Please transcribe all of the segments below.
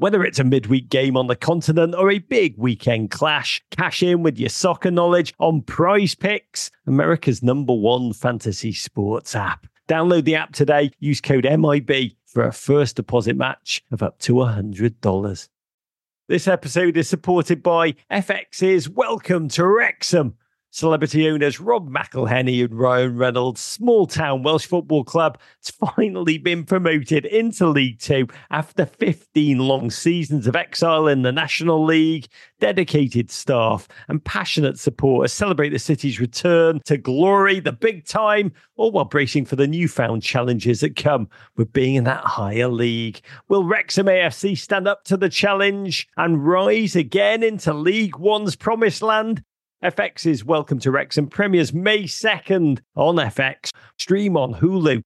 Whether it's a midweek game on the continent or a big weekend clash, cash in with your soccer knowledge on Prize Picks, America's #1 fantasy sports app. Download the app today, use code MIB for a first deposit match of up to $100. This episode is supported by FX's Welcome to Wrexham. Celebrity owners Rob McElhenney and Ryan Reynolds' small-town Welsh football club has finally been promoted into League Two after 15 long seasons of exile in the National League. Dedicated staff and passionate supporters celebrate the city's return to glory, the big time, all while bracing for the newfound challenges that come with being in that higher league. Will Wrexham AFC stand up to the challenge and rise again into League One's promised land? FX's Welcome to Wrexham premieres May 2nd on FX. Stream on Hulu.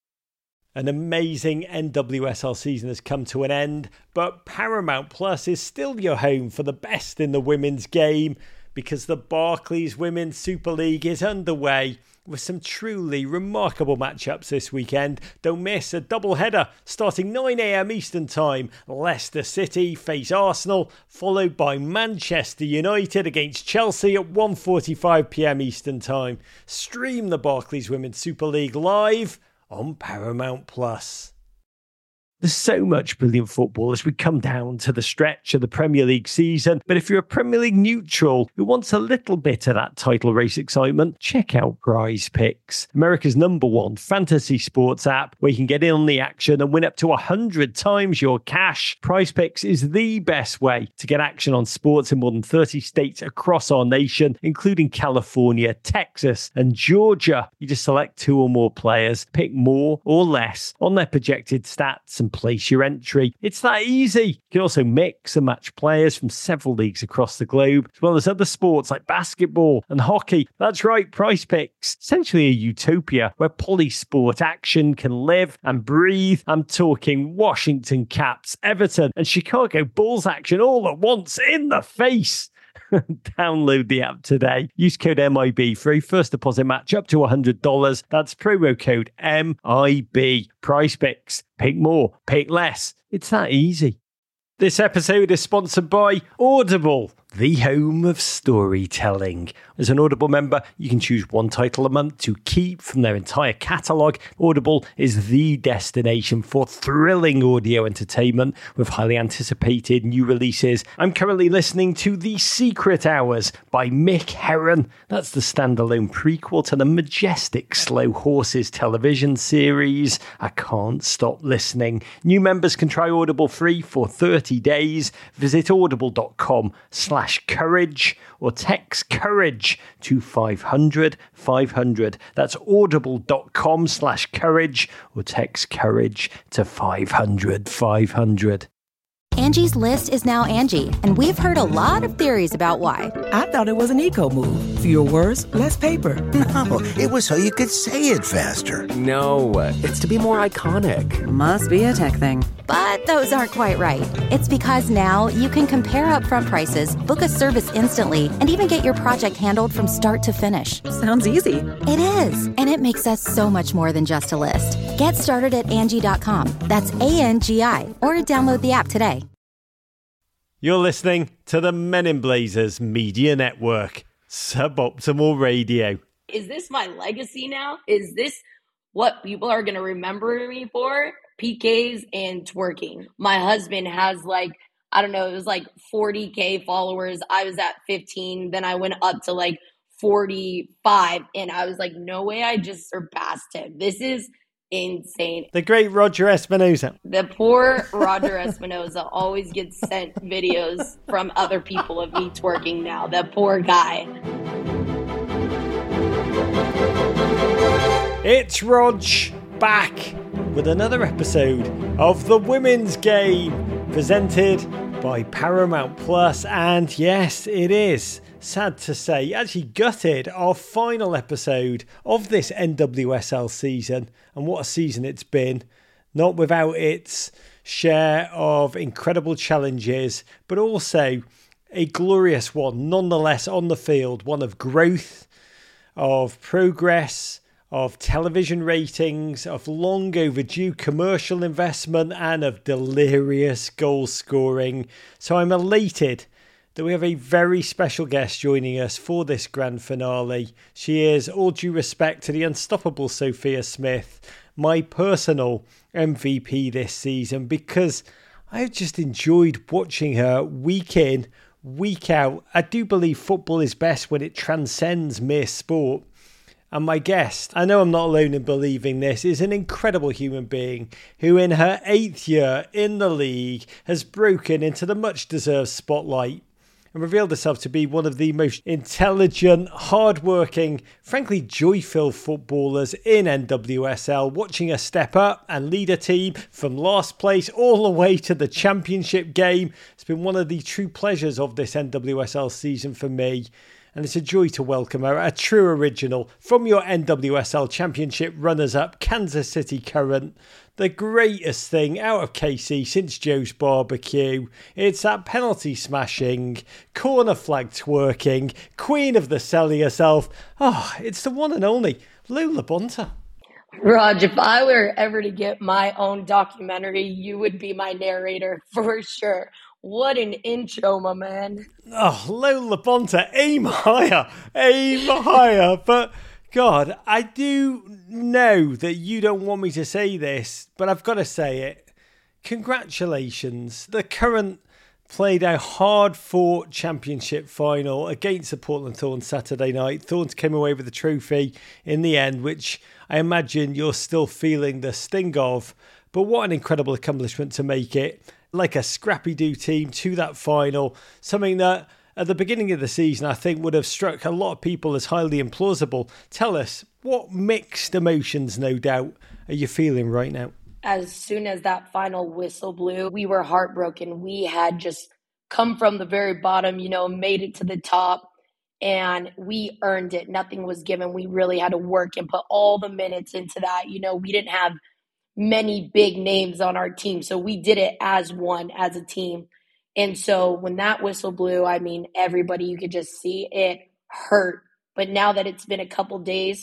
An amazing NWSL season has come to an end, but Paramount Plus is still your home for the best in the women's game because the Barclays Women's Super League is underway with some truly remarkable matchups this weekend. Don't miss a double-header starting 9 a.m. Eastern Time. Leicester City face Arsenal, followed by Manchester United against Chelsea at 1:45 p.m. Eastern Time. Stream the Barclays Women's Super League live on Paramount Plus. There's so much brilliant football as we come down to the stretch of the Premier League season. But if you're a Premier League neutral who wants a little bit of that title race excitement, check out Prize Picks, America's #1 fantasy sports app where you can get in on the action and win up to 100 times your cash. Prize Picks is the best way to get action on sports in more than 30 states across our nation, including California, Texas, and Georgia. You just select 2 or more players, pick more or less on their projected stats and place your entry. It's that easy. You can also mix and match players from several leagues across the globe, as well as other sports like basketball and hockey. That's right, Prize Picks. Essentially a utopia where polysport action can live and breathe. I'm talking Washington Caps, Everton, and Chicago Bulls action all at once in the face. Download the app today. Use code MIB for a first deposit match up to $100. That's promo code MIB. Prize Picks. Pick more, pick less. It's that easy. This episode is sponsored by Audible, the home of storytelling. As an Audible member, you can choose one title a month to keep from their entire catalogue. Audible is the destination for thrilling audio entertainment with highly anticipated new releases. I'm currently listening to The Secret Hours by Mick Herron. That's the standalone prequel to the majestic Slow Horses television series. I can't stop listening. New members can try Audible free for 30 days. Visit audible.com/courage or text courage to 500 500. That's audible.com/courage or text courage to 500 500. Angie's List is now Angie, and we've heard a lot of theories about why. I thought it was an eco move. Fewer words, less paper. No, it was so you could say it faster. No, it's to be more iconic. Must be a tech thing. But those aren't quite right. It's because now you can compare upfront prices, book a service instantly, and even get your project handled from start to finish. Sounds easy. It is, and it makes us so much more than just a list. Get started at Angie.com. That's ANGI, or download the app today. You're listening to the Men in Blazers Media Network, Suboptimal Radio. Is this my legacy now? Is this what people are going to remember me for? PKs and twerking. My husband has it was 40K followers. I was at 15. Then I went up to 45. And I was like, no way, I just surpassed him. This is insane. The great Roger Espinoza. The poor Roger Espinoza always gets sent videos from other people of me twerking now. That poor guy. It's Rog back with another episode of The Women's Game, presented by Paramount Plus. And yes, it is sad to say, actually gutted our final episode of this NWSL season. And what a season it's been. Not without its share of incredible challenges, but also a glorious one, nonetheless, on the field. One of growth, of progress, of television ratings, of long overdue commercial investment, and of delirious goal scoring. So I'm elated that we have a very special guest joining us for this grand finale. She is, all due respect to the unstoppable Sophia Smith, my personal MVP this season, because I've just enjoyed watching her week in, week out. I do believe football is best when it transcends mere sport. And my guest, I know I'm not alone in believing this, is an incredible human being who in her 8th year in the league has broken into the much-deserved spotlight and revealed herself to be one of the most intelligent, hard-working, frankly joy-filled footballers in NWSL, watching her step up and lead a team from last place all the way to the championship game. It's been one of the true pleasures of this NWSL season for me. And it's a joy to welcome her, a true original from your NWSL Championship runners-up, Kansas City Current. The greatest thing out of KC since Joe's Barbecue. It's that penalty smashing, corner flag twerking, queen of the celly herself. Oh, it's the one and only Lou LaBonta. Raj, if I were ever to get my own documentary, you would be my narrator for sure. What an intro, my man. Oh, Lou LaBonta, aim higher, aim higher. But God, I do know that you don't want me to say this, but I've got to say it. Congratulations. The Current played a hard-fought championship final against the Portland Thorns Saturday night. Thorns came away with the trophy in the end, which I imagine you're still feeling the sting of. But what an incredible accomplishment to make it like a scrappy-do team to that final. Something that at the beginning of the season I think would have struck a lot of people as highly implausible. Tell us, what mixed emotions, no doubt, are you feeling right now? As soon as that final whistle blew, we were heartbroken. We had just come from the very bottom, made it to the top, and we earned it. Nothing was given. We really had to work and put all the minutes into that. We didn't have many big names on our team, so we did it as one, as a team. And so when that whistle blew, everybody, you could just see it hurt. But now that it's been a couple days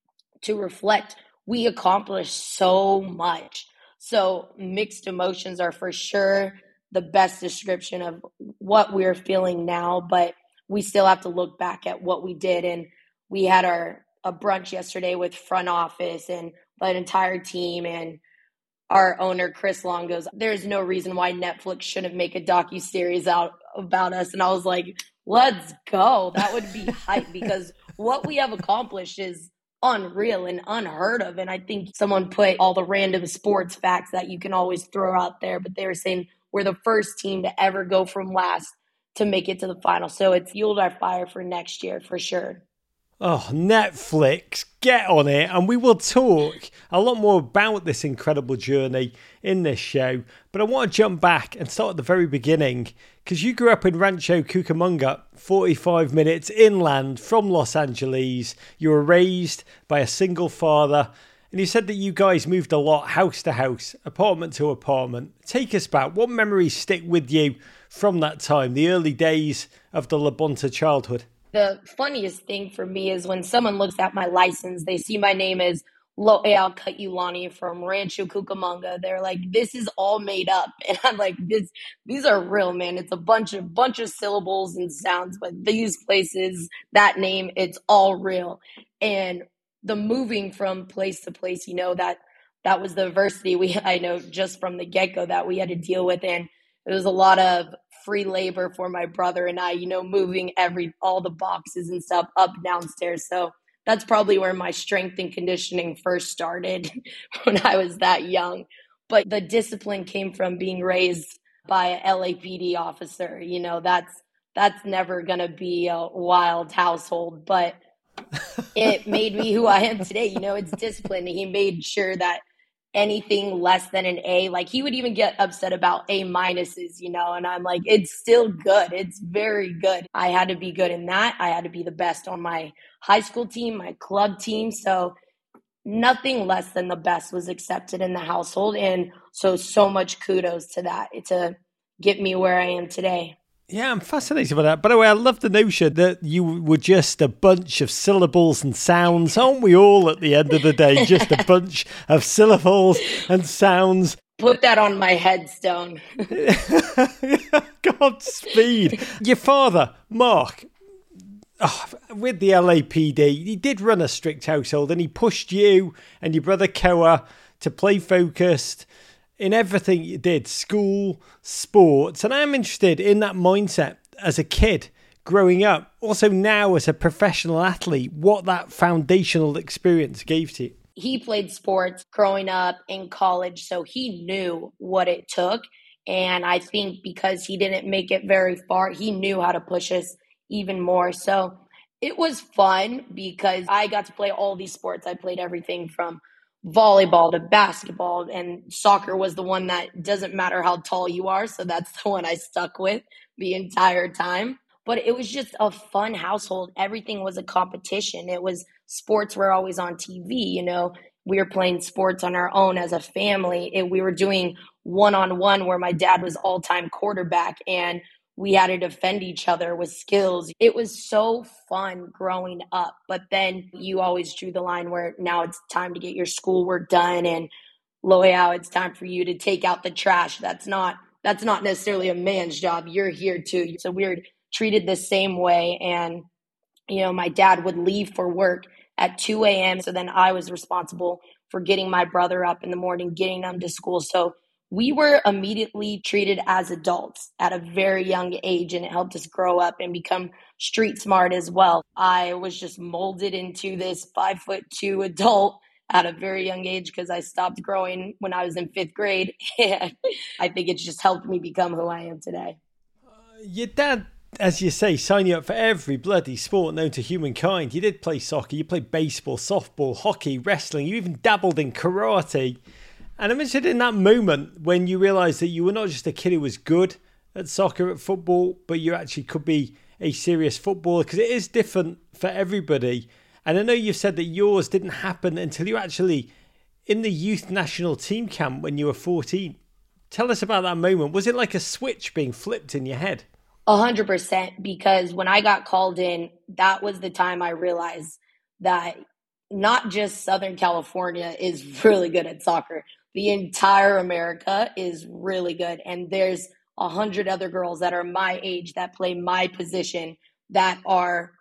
to reflect, we accomplished so much. So mixed emotions are for sure the best description of what we're feeling now, but we still have to look back at what we did. And we had a brunch yesterday with front office and the entire team, and our owner, Chris Long, goes, there's no reason why Netflix shouldn't make a docuseries out about us. And I was like, let's go. That would be hype, because what we have accomplished is unreal and unheard of. And I think someone put all the random sports facts that you can always throw out there, but they were saying we're the first team to ever go from last to make it to the final. So it's fueled our fire for next year for sure. Oh, Netflix, get on it. And we will talk a lot more about this incredible journey in this show. But I want to jump back and start at the very beginning, because you grew up in Rancho Cucamonga, 45 minutes inland from Los Angeles. You were raised by a single father. And you said that you guys moved a lot, house to house, apartment to apartment. Take us back. What memories stick with you from that time, the early days of the LaBonta childhood? The funniest thing for me is when someone looks at my license, they see my name as Lo'eal Kaiulani from Rancho Cucamonga. They're like, this is all made up. And I'm like, these are real, man. It's a bunch of syllables and sounds, but these places, that name, it's all real. And the moving from place to place, that was the adversity I know just from the get-go that we had to deal with. And it was a lot of free labor for my brother and I, moving all the boxes and stuff up downstairs. So that's probably where my strength and conditioning first started when I was that young. But the discipline came from being raised by an LAPD officer. That's never going to be a wild household, but it made me who I am today. It's discipline. He made sure that anything less than an A, like he would even get upset about A minuses, and I'm like, it's still good. It's very good. I had to be good in that. I had to be the best on my high school team, my club team. So nothing less than the best was accepted in the household. And so much kudos to that to get me where I am today. Yeah, I'm fascinated by that. By the way, I love the notion that you were just a bunch of syllables and sounds. Aren't we all at the end of the day? Just a bunch of syllables and sounds. Put that on my headstone. Godspeed. Your father, Mark, with the LAPD, he did run a strict household and he pushed you and your brother Koa to play focused in everything you did, school, sports. And I'm interested in that mindset as a kid growing up, also now as a professional athlete, what that foundational experience gave to you. He played sports growing up in college, so he knew what it took. And I think because he didn't make it very far, he knew how to push us even more. So it was fun because I got to play all these sports. I played everything from volleyball to basketball, and soccer was the one that doesn't matter how tall you are. So that's the one I stuck with the entire time. But it was just a fun household. Everything was a competition. It was sports were always on TV. You know, we were playing sports on our own as a family. We were doing one-on-one where my dad was all-time quarterback and we had to defend each other with skills. It was so fun growing up. But then you always drew the line where now it's time to get your schoolwork done. And Loyal, it's time for you to take out the trash. That's not necessarily a man's job. You're here too. So we were treated the same way. And, you know, my dad would leave for work at 2 a.m. So then I was responsible for getting my brother up in the morning, getting him to school. So we were immediately treated as adults at a very young age, and it helped us grow up and become street smart as well. I was just molded into this 5'2" adult at a very young age because I stopped growing when I was in 5th grade. And I think it's just helped me become who I am today. Your dad, as you say, signed you up for every bloody sport known to humankind. You did play soccer, you played baseball, softball, hockey, wrestling, you even dabbled in karate. And I'm interested in that moment when you realised that you were not just a kid who was good at soccer, at football, but you actually could be a serious footballer, because it is different for everybody. And I know you've said that yours didn't happen until you were actually in the youth national team camp when you were 14. Tell us about that moment. Was it like a switch being flipped in your head? 100%, because when I got called in, that was the time I realized that not just Southern California is really good at soccer. The entire America is really good. And there's 100 other girls that are my age that play my position that are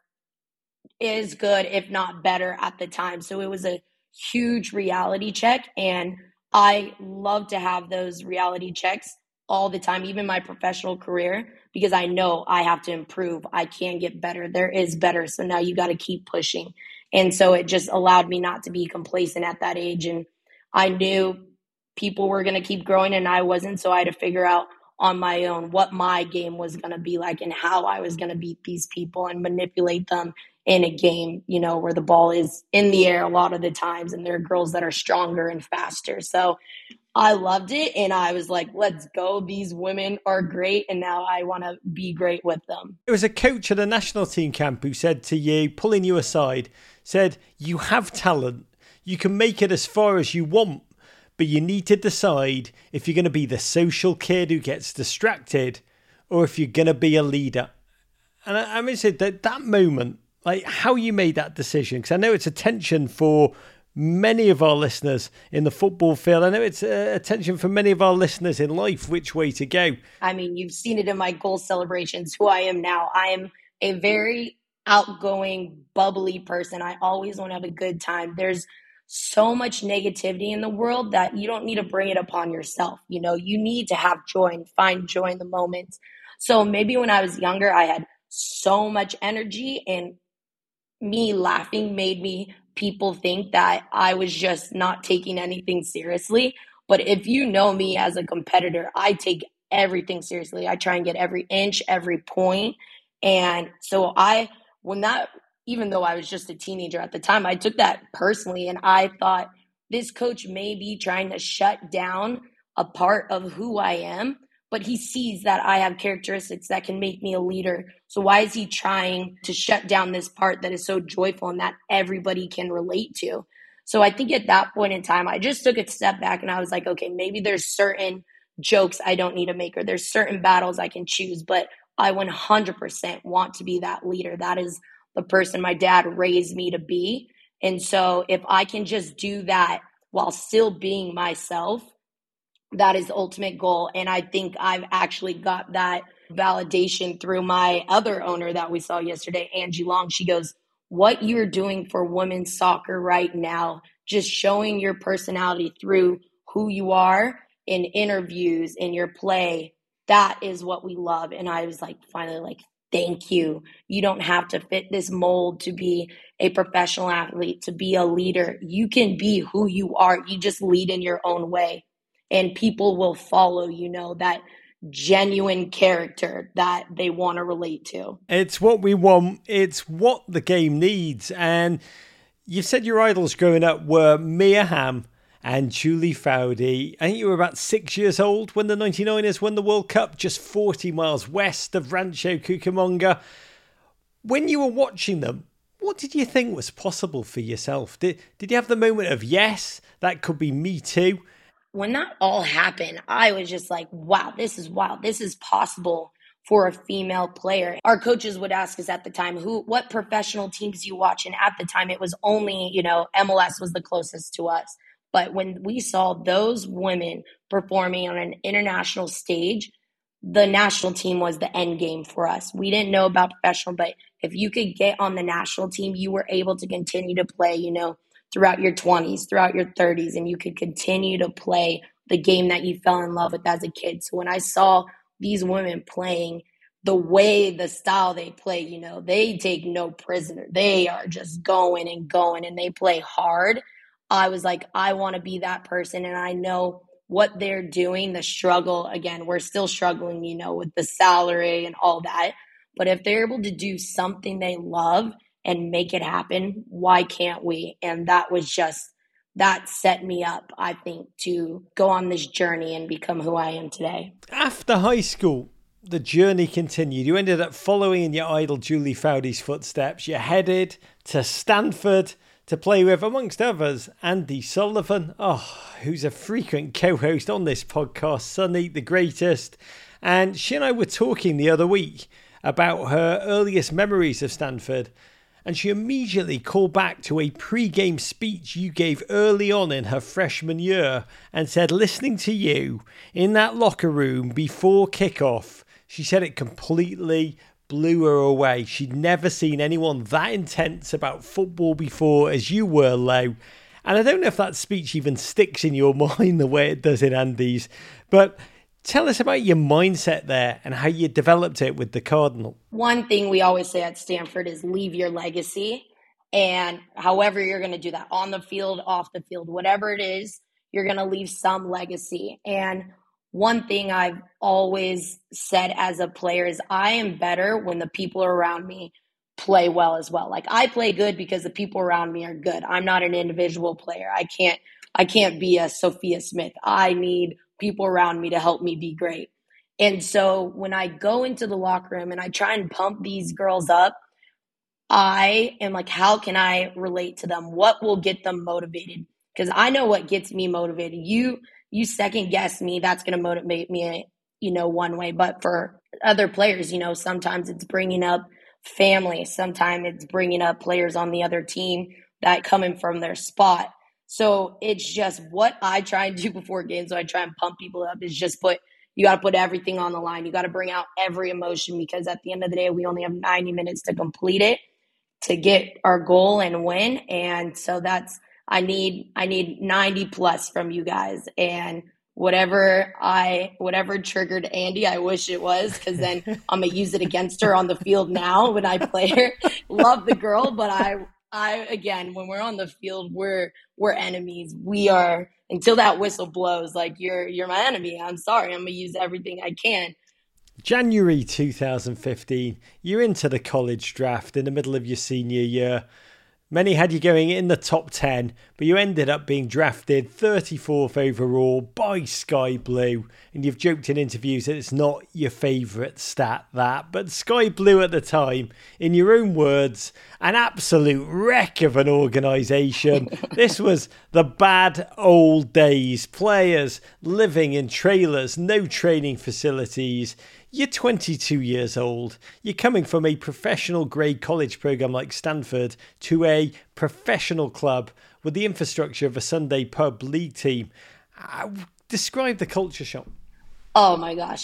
as good, if not better at the time. So it was a huge reality check. And I love to have those reality checks all the time, even my professional career, because I know I have to improve. I can get better. There is better. So now you got to keep pushing. And so it just allowed me not to be complacent at that age. And I knew people were going to keep growing and I wasn't. So I had to figure out on my own what my game was going to be like and how I was going to beat these people and manipulate them in a game, you know, where the ball is in the air a lot of the times and there are girls that are stronger and faster. So I loved it. And I was like, let's go. These women are great. And now I want to be great with them. It was a coach at a national team camp who said to you, pulling you aside, said, you have talent. You can make it as far as you want, but you need to decide if you're going to be the social kid who gets distracted or if you're going to be a leader. And I'm interested that moment, like how you made that decision, because I know it's a tension for many of our listeners in the football field. I know it's a tension for many of our listeners in life, which way to go. I mean, you've seen it in my goal celebrations, who I am now. I am a very outgoing, bubbly person. I always want to have a good time. There's so much negativity in the world that you don't need to bring it upon yourself. You know, you need to have joy and find joy in the moments. So maybe when I was younger, I had so much energy, and me laughing made people think that I was just not taking anything seriously. But if you know me as a competitor, I take everything seriously. I try and get every inch, every point. And so even though I was just a teenager at the time, I took that personally. And I thought, this coach may be trying to shut down a part of who I am, but he sees that I have characteristics that can make me a leader. So why is he trying to shut down this part that is so joyful and that everybody can relate to? So I think at that point in time, I just took a step back and I was like, okay, maybe there's certain jokes I don't need to make, or there's certain battles I can choose, but I 100% want to be that leader. That is the person my dad raised me to be. And so if I can just do that while still being myself, that is the ultimate goal. And I think I've actually got that validation through my other owner that we saw yesterday, Angie Long. She goes, what you're doing for women's soccer right now, just showing your personality through who you are in interviews, in your play, that is what we love. And I was like, finally, like, thank you. You don't have to fit this mold to be a professional athlete, to be a leader. You can be who you are. You just lead in your own way. And people will follow, that genuine character that they want to relate to. It's what we want. It's what the game needs. And you said your idols growing up were Mia Hamm and Julie Foudy. I think you were about 6 years old when the 99ers won the World Cup, just 40 miles west of Rancho Cucamonga. When you were watching them, what did you think was possible for yourself? Did you have the moment of, yes, that could be me too? When that all happened, I was just like, wow, this is wild. This is possible for a female player. Our coaches would ask us at the time, what professional teams do you watch? And at the time, it was only, MLS was the closest to us. But when we saw those women performing on an international stage, the national team was the end game for us. We didn't know about professional, but if you could get on the national team, you were able to continue to play, throughout your 20s, throughout your 30s, and you could continue to play the game that you fell in love with as a kid. So when I saw these women playing the way, the style they play, they take no prisoner. They are just going and going, and they play hard. I was like, I want to be that person, and I know what they're doing, the struggle. Again, we're still struggling, with the salary and all that. But if they're able to do something they love and make it happen, why can't we? And that set me up, I think, to go on this journey and become who I am today. After high school, the journey continued. You ended up following in your idol Julie Foudy's footsteps. You headed to Stanford to play with, amongst others, Andy Sullivan, who's a frequent co-host on this podcast, Sonny the Greatest. And she and I were talking the other week about her earliest memories of Stanford. And she immediately called back to a pre-game speech you gave early on in her freshman year and said, listening to you in that locker room before kickoff, she said it completely blew her away. She'd never seen anyone that intense about football before as you were, Lo. And I don't know if that speech even sticks in your mind the way it does in Andy's, but tell us about your mindset there and how you developed it with the Cardinal. One thing we always say at Stanford is leave your legacy. And however you're going to do that, on the field, off the field, whatever it is, you're going to leave some legacy. And one thing I've always said as a player is I am better when the people around me play well as well. Like, I play good because the people around me are good. I'm not an individual player. I can't be a Sophia Smith. I need people around me to help me be great. And so when I go into the locker room and I try and pump these girls up, I am like, how can I relate to them? What will get them motivated? Because I know what gets me motivated. You second guess me, that's going to motivate me, one way. But for other players, sometimes it's bringing up family. Sometimes it's bringing up players on the other team that coming from their spot. So it's just what I try and do before games. So I try and pump people up is just you got to put everything on the line. You got to bring out every emotion, because at the end of the day, we only have 90 minutes to complete it, to get our goal and win. And so I need 90 plus from you guys. And whatever triggered Andy, I wish it was, because then I'm going to use it against her on the field now when I play her. Love the girl, but I again, when we're on the field, we're enemies. We are, until that whistle blows, like, you're my enemy. I'm sorry. I'm going to use everything I can. January 2015, you're into the college draft in the middle of your senior year. Many had you going in the top 10, but you ended up being drafted 34th overall by Sky Blue. And you've joked in interviews that it's not your favourite stat, that. But Sky Blue at the time, in your own words, an absolute wreck of an organisation. This was the bad old days. Players living in trailers, no training facilities. You're 22 years old. You're coming from a professional grade college program like Stanford to a professional club with the infrastructure of a Sunday pub league team. Describe the culture shock. Oh my gosh.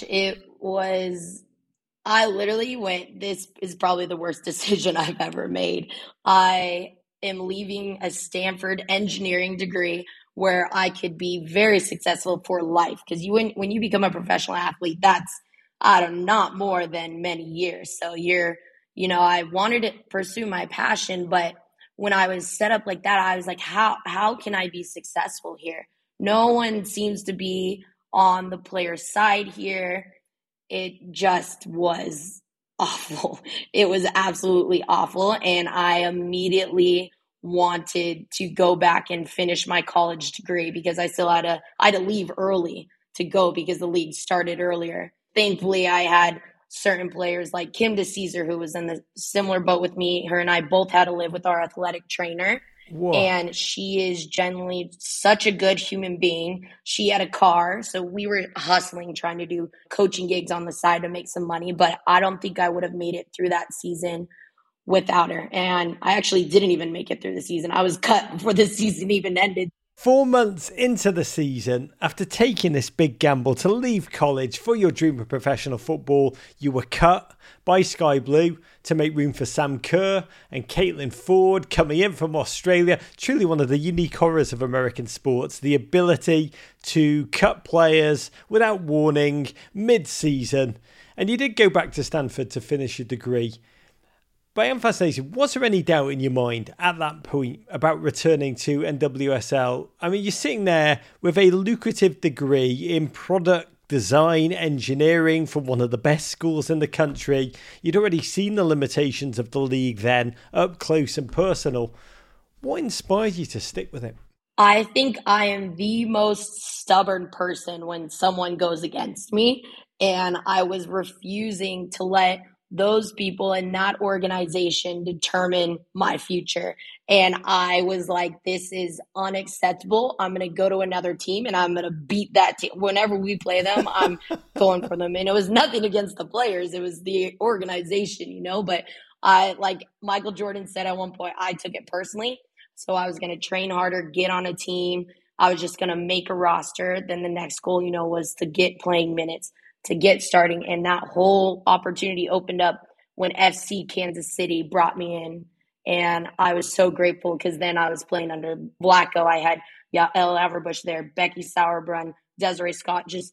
I literally went, this is probably the worst decision I've ever made. I am leaving a Stanford engineering degree where I could be very successful for life. Because when you become a professional athlete, that's not more than many years. So I wanted to pursue my passion, but when I was set up like that, I was like, how can I be successful here? No one seems to be on the player's side here. It just was awful. It was absolutely awful. And I immediately wanted to go back and finish my college degree because I still had to leave early to go because the league started earlier. Thankfully, I had certain players like Kim DeCesar, who was in the similar boat with me. Her and I both had to live with our athletic trainer. Whoa. And she is genuinely such a good human being. She had a car, so we were hustling, trying to do coaching gigs on the side to make some money. But I don't think I would have made it through that season without her. And I actually didn't even make it through the season. I was cut before the season even ended. 4 months into the season, after taking this big gamble to leave college for your dream of professional football, you were cut by Sky Blue to make room for Sam Kerr and Caitlin Ford coming in from Australia. Truly one of the unique horrors of American sports, the ability to cut players without warning mid-season. And you did go back to Stanford to finish your degree. But I am fascinated, was there any doubt in your mind at that point about returning to NWSL? I mean, you're sitting there with a lucrative degree in product design engineering from one of the best schools in the country. You'd already seen the limitations of the league then, up close and personal. What inspired you to stick with it? I think I am the most stubborn person when someone goes against me, and I was refusing to let those people in that organization determine my future. And I was like, this is unacceptable. I'm going to go to another team and I'm going to beat that team. Whenever we play them, I'm going for them. And it was nothing against the players. It was the organization, but like Michael Jordan said at one point, I took it personally. So I was going to train harder, get on a team. I was just going to make a roster. Then the next goal, was to get playing minutes, to get starting. And that whole opportunity opened up when FC Kansas City brought me in. And I was so grateful because then I was playing under Blacko. I had Yael Averbuch there, Becky Sauerbrunn, Desiree Scott, just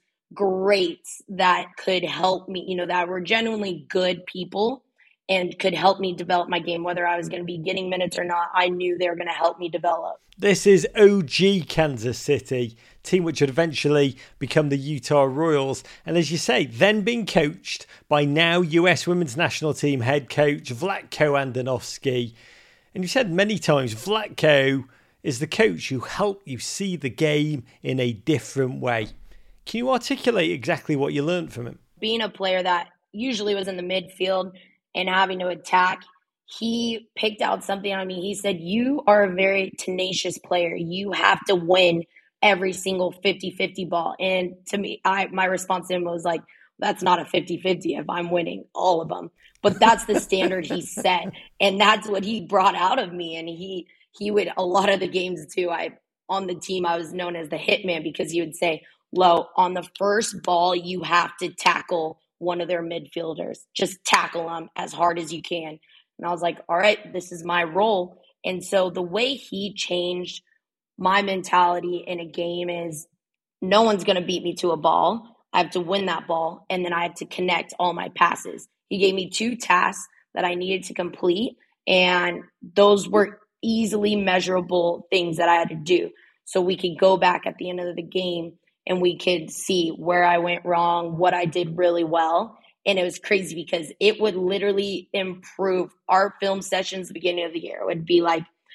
greats that could help me, that were genuinely good people and could help me develop my game. Whether I was going to be getting minutes or not, I knew they were going to help me develop. This is OG Kansas City, team which would eventually become the Utah Royals. And as you say, then being coached by now US Women's National Team head coach Vlatko Andonovski. And you said many times, Vlatko is the coach who helped you see the game in a different way. Can you articulate exactly what you learned from him? Being a player that usually was in the midfield and having to attack, he picked out something on me. He said, you are a very tenacious player. You have to win every single 50-50 ball. And to me, my response to him was like, that's not a 50-50 if I'm winning all of them. But that's the standard he set. And that's what he brought out of me. And he would, a lot of the games too, on the team, I was known as the hitman because he would say, Lo, on the first ball, you have to tackle one of their midfielders. Just tackle them as hard as you can. And I was like, all right, this is my role. And so the way he changed my mentality in a game is no one's going to beat me to a ball. I have to win that ball. And then I have to connect all my passes. He gave me 2 tasks that I needed to complete. And those were easily measurable things that I had to do. So we could go back at the end of the game and we could see where I went wrong, what I did really well. And it was crazy because it would literally improve our film sessions beginning of the year. It would be like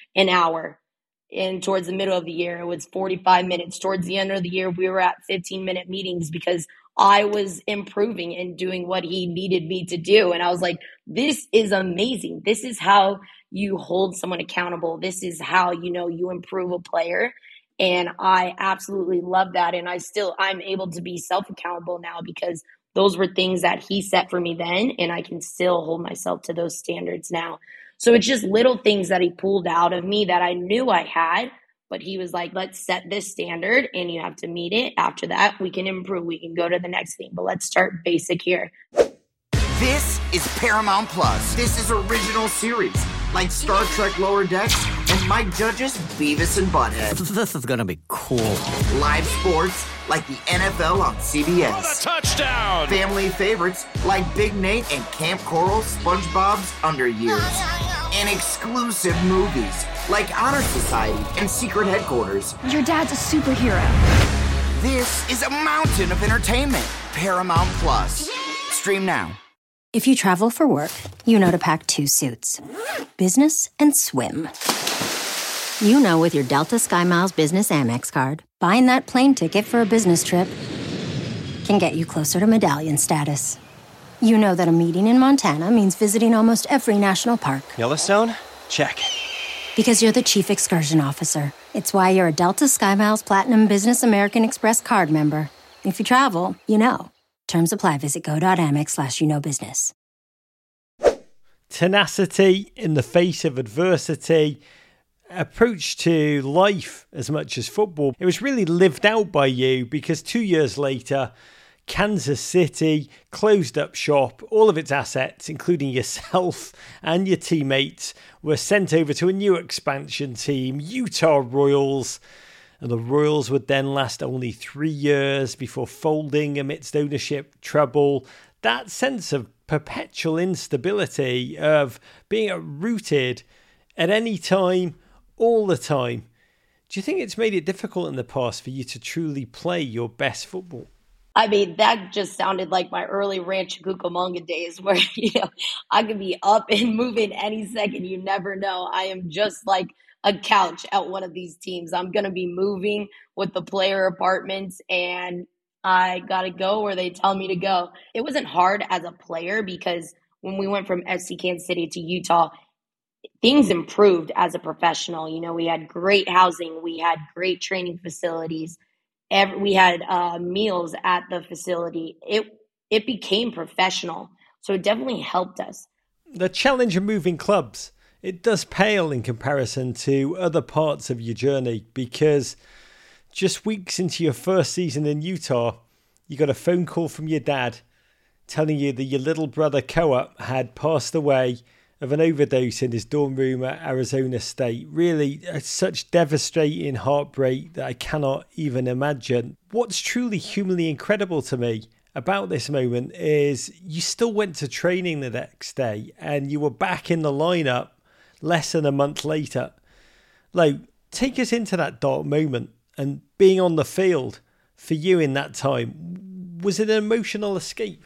an hour. And towards the middle of the year, it was 45 minutes. Towards the end of the year, we were at 15-minute meetings because I was improving and doing what he needed me to do. And I was like, this is amazing. This is how you hold someone accountable. This is how, you improve a player. And I absolutely love that. And I'm able to be self-accountable now because those were things that he set for me then. And I can still hold myself to those standards now. So it's just little things that he pulled out of me that I knew I had, but he was like, let's set this standard and you have to meet it. After that, we can improve. We can go to the next thing, but let's start basic here. This is Paramount Plus. This is original series like Star Trek Lower Decks and Mike Judge's Beavis and Butthead. This is gonna be cool. Live sports like the NFL on CBS. What a touchdown! Family favorites like Big Nate and Camp Coral, SpongeBob's Under Years. And exclusive movies like Honor Society and Secret Headquarters. Your dad's a superhero. This is a mountain of entertainment. Paramount Plus. Stream now. If you travel for work, you know to pack 2 suits. Business and swim. You know with your Delta SkyMiles Business Amex card, buying that plane ticket for a business trip can get you closer to medallion status. You know that a meeting in Montana means visiting almost every national park. Yellowstone? Check. Because you're the chief excursion officer. It's why you're a Delta SkyMiles Platinum Business American Express card member. If you travel, you know. Terms apply. Visit go.amex/business. Tenacity in the face of adversity, approach to life as much as football. It was really lived out by you because 2 years later, Kansas City closed up shop. All of its assets, including yourself and your teammates, were sent over to a new expansion team, Utah Royals. And the Royals would then last only 3 years before folding amidst ownership trouble. That sense of perpetual instability, of being rooted at any time, all the time. Do you think it's made it difficult in the past for you to truly play your best football? I mean, that just sounded like my early Rancho Cucamonga days where, I could be up and moving any second. You never know. I am just like a couch at one of these teams. I'm going to be moving with the player apartments and I got to go where they tell me to go. It wasn't hard as a player because when we went from FC Kansas City to Utah, things improved as a professional. We had great housing. We had great training facilities. We had meals at the facility. It became professional. So it definitely helped us. The challenge of moving clubs, it does pale in comparison to other parts of your journey because just weeks into your first season in Utah, you got a phone call from your dad telling you that your little brother Coop had passed away of an overdose in his dorm room at Arizona State. Really, such devastating heartbreak that I cannot even imagine. What's truly humanly incredible to me about this moment is you still went to training the next day and you were back in the lineup less than a month later. Take us into that dark moment and being on the field for you in that time. Was it an emotional escape?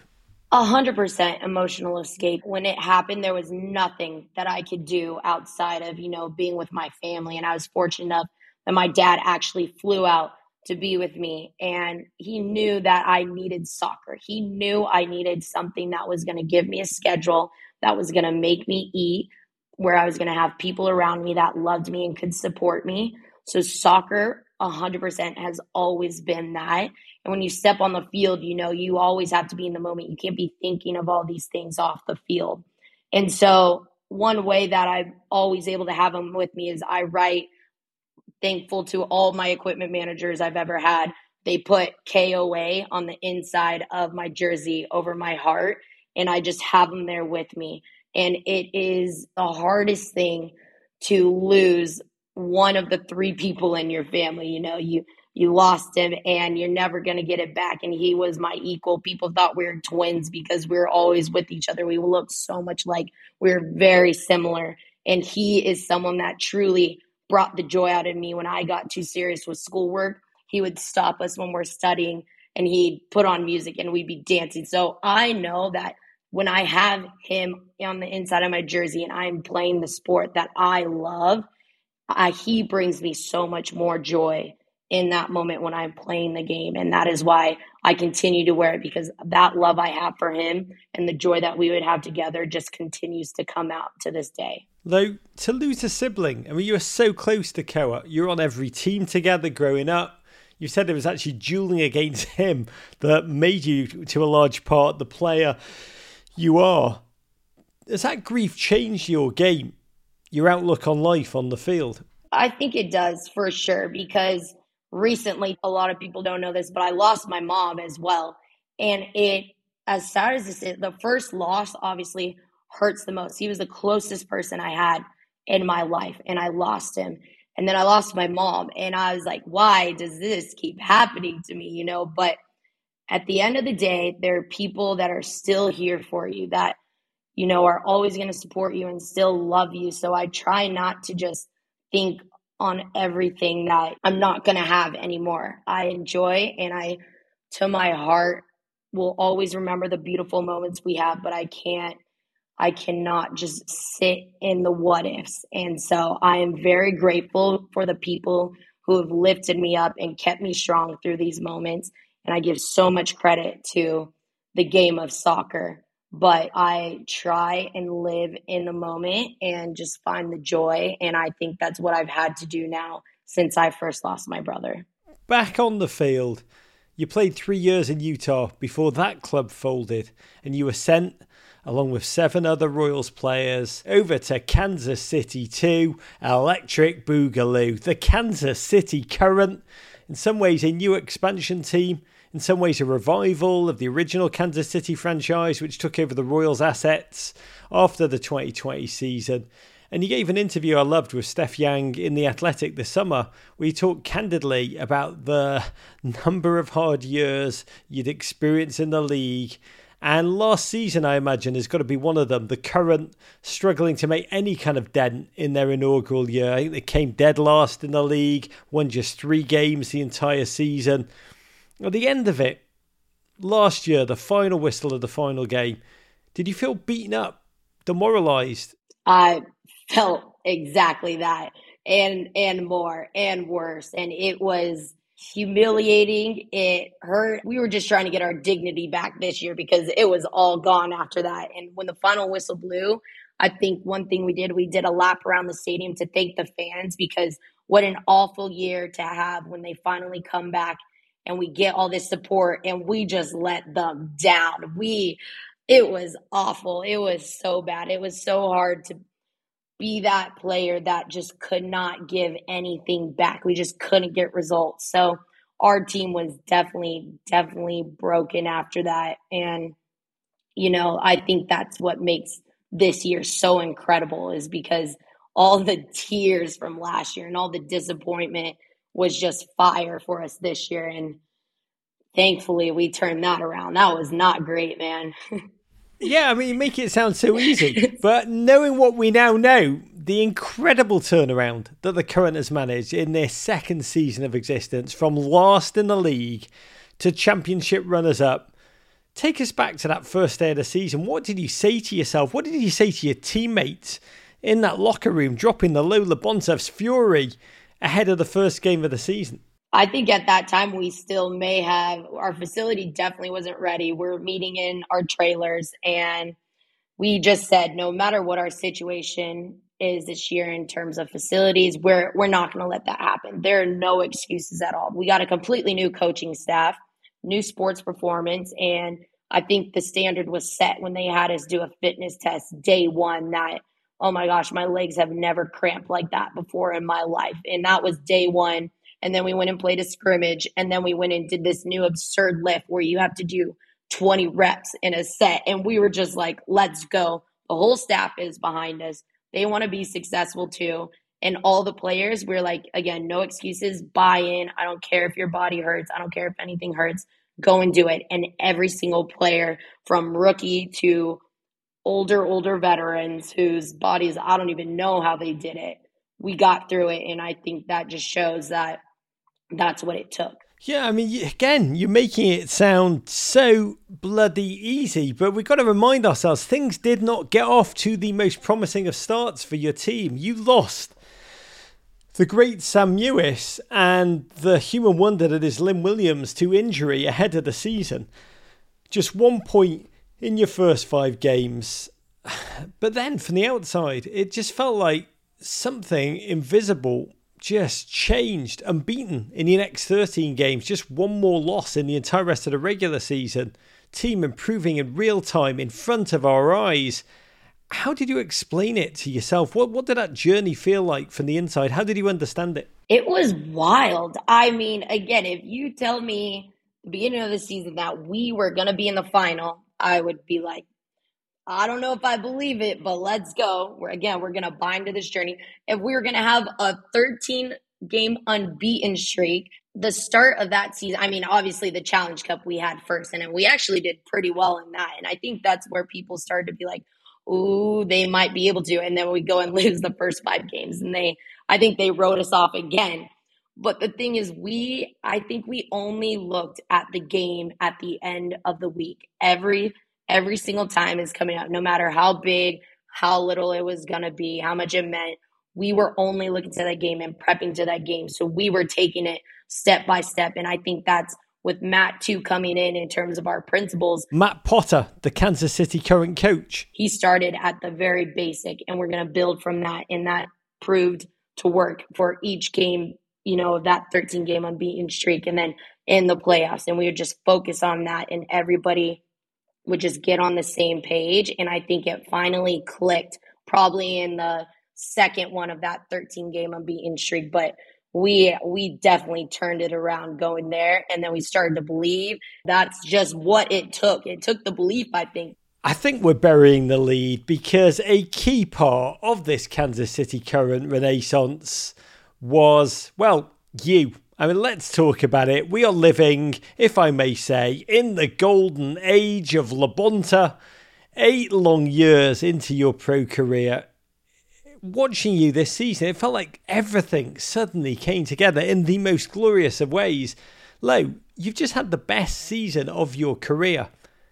100% emotional escape. When it happened, there was nothing that I could do outside of, being with my family. And I was fortunate enough that my dad actually flew out to be with me. And he knew that I needed soccer. He knew I needed something that was going to give me a schedule, that was going to make me eat, where I was going to have people around me that loved me and could support me. So soccer 100% has always been that. And when you step on the field, you always have to be in the moment. You can't be thinking of all these things off the field. And so one way that I'm always able to have them with me is I write, thankful to all my equipment managers I've ever had. They put KOA on the inside of my jersey over my heart, and I just have them there with me. And it is the hardest thing to lose one of the 3 people in your family. You lost him and you're never going to get it back. And he was my equal. People thought we were twins because we were always with each other. We looked so much like we were very similar. And he is someone that truly brought the joy out of me when I got too serious with schoolwork. He would stop us when we're studying and he'd put on music and we'd be dancing. So I know that when I have him on the inside of my jersey and I'm playing the sport that I love, he brings me so much more joy in that moment when I'm playing the game. And that is why I continue to wear it, because that love I have for him and the joy that we would have together just continues to come out to this day. Though, to lose a sibling, I mean, you were so close to Koa. You're on every team together growing up. You said it was actually dueling against him that made you, to a large part, the player you are. Has that grief changed your game, your outlook on life on the field? I think it does, for sure, because recently, a lot of people don't know this, but I lost my mom as well. And it, as sad as this is, the first loss obviously hurts the most. He was the closest person I had in my life, and I lost him. And then I lost my mom, and I was like, why does this keep happening to me, you know? But at the end of the day, there are people that are still here for you that, you know, are always going to support you and still love you. So I try not to just think on everything that I'm not going to have anymore. I enjoy, and I, to my heart, will always remember the beautiful moments we have, but I cannot just sit in the what ifs. And so I am very grateful for the people who have lifted me up and kept me strong through these moments. And I give so much credit to the game of soccer. But I try and live in the moment and just find the joy. And I think that's what I've had to do now since I first lost my brother. Back on the field, you played 3 years in Utah before that club folded, and you were sent, along with 7 other Royals players, over to Kansas City 2, Electric Boogaloo, the Kansas City Current, in some ways a new expansion team, in some ways a revival of the original Kansas City franchise, which took over the Royals' assets after the 2020 season. And you gave an interview I loved with Steph Yang in The Athletic this summer, where you talked candidly about the number of hard years you'd experienced in the league. And last season, I imagine, has got to be one of them. The Current struggling to make any kind of dent in their inaugural year. I think they came dead last in the league, won just 3 games the entire season. At the end of it, last year, the final whistle of the final game, did you feel beaten up, demoralised? I felt exactly that, and more and worse. And it was humiliating. It hurt. We were just trying to get our dignity back this year because it was all gone after that. And when the final whistle blew, I think one thing we did a lap around the stadium to thank the fans, because what an awful year to have when they finally come back and we get all this support and we just let them down. It was awful. It was so bad. It was so hard to be that player that just could not give anything back. We just couldn't get results. So our team was definitely broken after that. And, you know, I think that's what makes this year so incredible, is because all the tears from last year and all the disappointment was just fire for us this year. And thankfully we turned that around. That was not great, man. Yeah, I mean, you make it sound so easy. But knowing what we now know, the incredible turnaround that the Current has managed in their second season of existence, from last in the league to championship runners-up, take us back to that first day of the season. What did you say to yourself? What did you say to your teammates in that locker room, dropping the Lola Bontsev's fury ahead of the first game of the season? I think at that time we still may have, our facility definitely wasn't ready. We're meeting in our trailers, and we just said, no matter what our situation is this year in terms of facilities, we're not going to let that happen. There are no excuses at all. We got a completely new coaching staff, new sports performance, and I think the standard was set when they had us do a fitness test day one that, oh my gosh, my legs have never cramped like that before in my life. And that was day one. And then we went and played a scrimmage. And then we went and did this new absurd lift where you have to do 20 reps in a set. And we were just like, let's go. The whole staff is behind us. They want to be successful too. And all the players, we're like, again, no excuses, buy in. I don't care if your body hurts. I don't care if anything hurts. Go and do it. And every single player, from rookie to older veterans whose bodies, I don't even know how they did it, we got through it. And I think that just shows that that's what it took. Yeah, I mean, again, you're making it sound so bloody easy, but we've got to remind ourselves things did not get off to the most promising of starts for your team. You lost The great Sam Mewis and the human wonder that is Lynn Williams to injury ahead of the season. Just 1 point in your first 5 games. But then from the outside, it just felt like something invisible just changed. Unbeaten in the next 13 games, just 1 more loss in the entire rest of the regular season. Team improving in real time in front of our eyes. How did you explain it to yourself? What did that journey feel like from the inside? How did you understand it? It was wild. I mean, again, if you tell me at the beginning of the season that we were going to be in the final, I would be like, I don't know if I believe it, but let's go. We're going to buy into this journey. If we were going to have a 13-game unbeaten streak, the start of that season, I mean, obviously the Challenge Cup we had first, and we actually did pretty well in that. And I think that's where people started to be like, ooh, they might be able to. And then we go and lose the first 5 games. And I think they wrote us off again. But the thing is, I think we only looked at the game at the end of the week. Every single time is coming out, no matter how big, how little it was going to be, how much it meant. We were only looking to that game and prepping to that game. So we were taking it step by step. And I think that's with Matt too coming in terms of our principles. Matt Potter, the Kansas City current coach. He started at the very basic, and we're going to build from that. And that proved to work for each game, that 13-game unbeaten streak, and then in the playoffs. And we would just focus on that, and everybody would just get on the same page. And I think it finally clicked probably in the second one of that 13-game unbeaten streak. But we definitely turned it around going there. And then we started to believe. That's just what it took. It took the belief, I think. I think we're burying the lead, because a key part of this Kansas City current renaissance was, well, you. I mean, let's talk about it. We are living, if I may say, in the golden age of LaBonta. 8 long years into your pro career. Watching you this season, it felt like everything suddenly came together in the most glorious of ways. Lo, you've just had the best season of your career.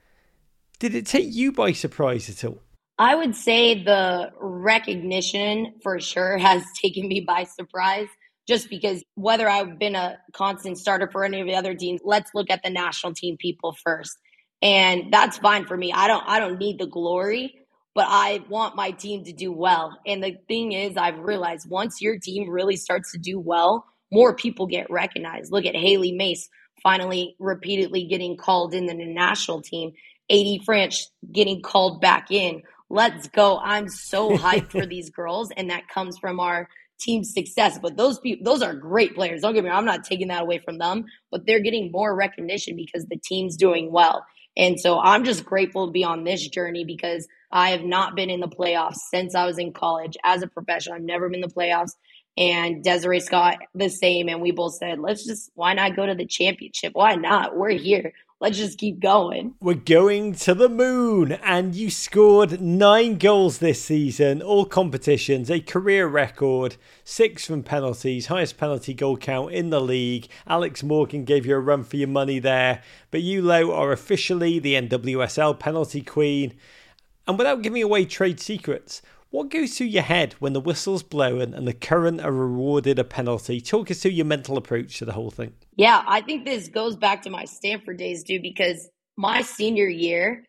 Did it take you by surprise at all? I would say the recognition for sure has taken me by surprise, just because whether I've been a constant starter for any of the other teams, let's look at the national team people first. And that's fine for me. I don't need the glory, but I want my team to do well. And the thing is, I've realized once your team really starts to do well, more people get recognized. Look at Haley Mace finally repeatedly getting called in the national team. AD French getting called back in. Let's go. I'm so hyped for these girls, and that comes from our team's success. But those are great players. Don't get me wrong, I'm not taking that away from them, but they're getting more recognition because the team's doing well. And so I'm just grateful to be on this journey, because I have not been in the playoffs since I was in college. As a professional, I've never been in the playoffs. And Desiree Scott, the same. And we both said, why not go to the championship? Why not? We're here. Let's just keep going. We're going to the moon. And you scored 9 goals this season, all competitions, a career record, 6 from penalties, highest penalty goal count in the league. Alex Morgan gave you a run for your money there. But you, Lo, are officially the NWSL penalty queen. And without giving away trade secrets, what goes through your head when the whistle's blown and the current are rewarded a penalty? Talk us through your mental approach to the whole thing. Yeah, I think this goes back to my Stanford days, dude, because my senior year,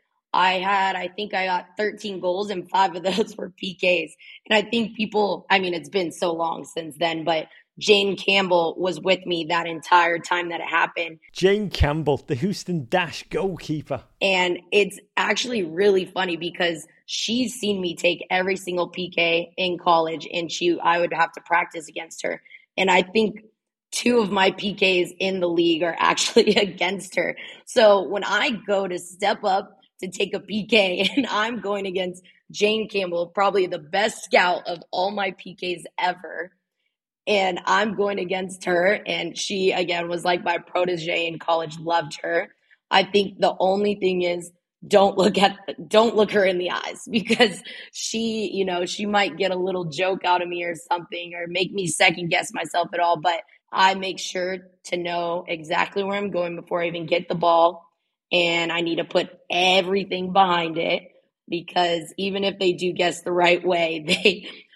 I think I got 13 goals and 5 of those were PKs. And I think it's been so long since then, but Jane Campbell was with me that entire time that it happened. Jane Campbell, the Houston Dash goalkeeper. And it's actually really funny because she's seen me take every single PK in college, and I would have to practice against her. And I think 2 of my PKs in the league are actually against her. So when I go to step up to take a PK and I'm going against Jane Campbell, probably the best scout of all my PKs ever, and I'm going against her, and she, again, was like my protege in college, loved her. I think the only thing is don't look her in the eyes, because she might get a little joke out of me or something, or make me second guess myself at all. But I make sure to know exactly where I'm going before I even get the ball. And I need to put everything behind it, because even if they do guess the right way,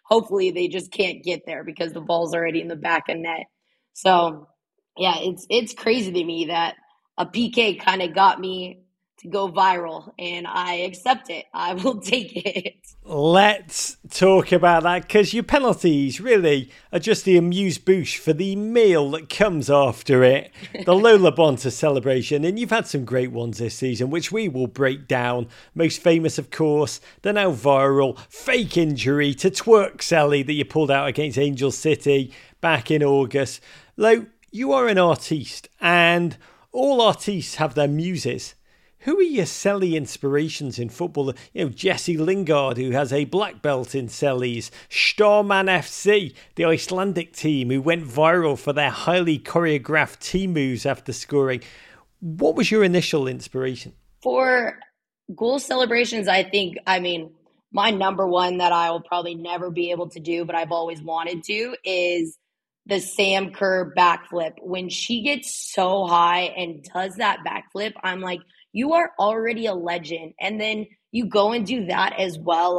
hopefully they just can't get there because the ball's already in the back of net. So yeah, it's crazy to me that a PK kind of got me to go viral, and I accept it. I will take it. Let's talk about that, because your penalties really are just the amuse-bouche for the meal that comes after it, the Lola Bonta celebration. And you've had some great ones this season, which we will break down. Most famous, of course, the now viral fake injury to Twerk Sally that you pulled out against Angel City back in August. Lo, you are an artiste, and all artists have their muses. Who are your Selly inspirations in football? Jesse Lingard, who has a black belt in Sellies. Starman FC, the Icelandic team who went viral for their highly choreographed team moves after scoring. What was your initial inspiration? For goal celebrations, my number one that I will probably never be able to do, but I've always wanted to, is the Sam Kerr backflip. When she gets so high and does that backflip, I'm like, you are already a legend. And then you go and do that as well.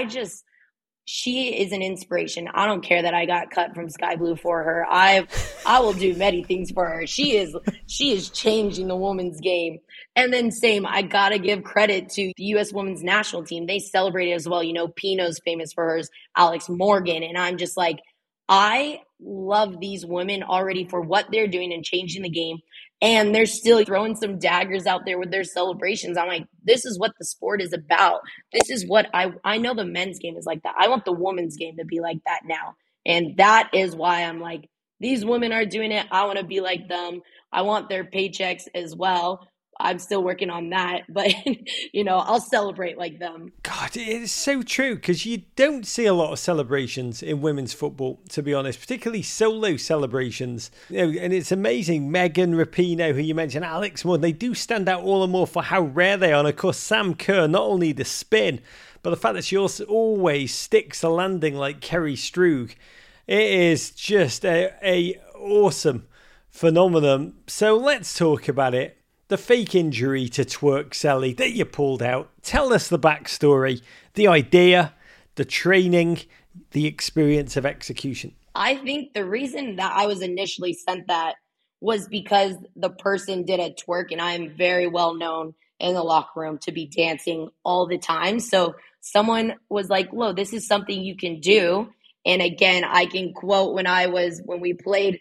She is an inspiration. I don't care that I got cut from Sky Blue for her. I will do many things for her. She is changing the women's game. And then same, I got to give credit to the U.S. women's national team. They celebrated as well. Pino's famous for hers, Alex Morgan. And I'm just like, I love these women already for what they're doing and changing the game. And they're still throwing some daggers out there with their celebrations. I'm like, this is what the sport is about. This is what I know the men's game is like that. I want the women's game to be like that now. And that is why I'm like, these women are doing it. I want to be like them. I want their paychecks as well. I'm still working on that, but I'll celebrate like them. God, it is so true, because you don't see a lot of celebrations in women's football, to be honest, particularly solo celebrations. And it's amazing. Megan Rapinoe, who you mentioned, Alex Moore, they do stand out all the more for how rare they are. And of course, Sam Kerr, not only the spin, but the fact that she also always sticks a landing like Kerry Strug. It is just a awesome phenomenon. So let's talk about it. The fake injury to Twerk Sally that you pulled out. Tell us the backstory, the idea, the training, the experience of execution. I think the reason that I was initially sent that was because the person did a twerk, and I'm very well known in the locker room to be dancing all the time. So someone was like, "Whoa, this is something you can do." And again, I can quote when we played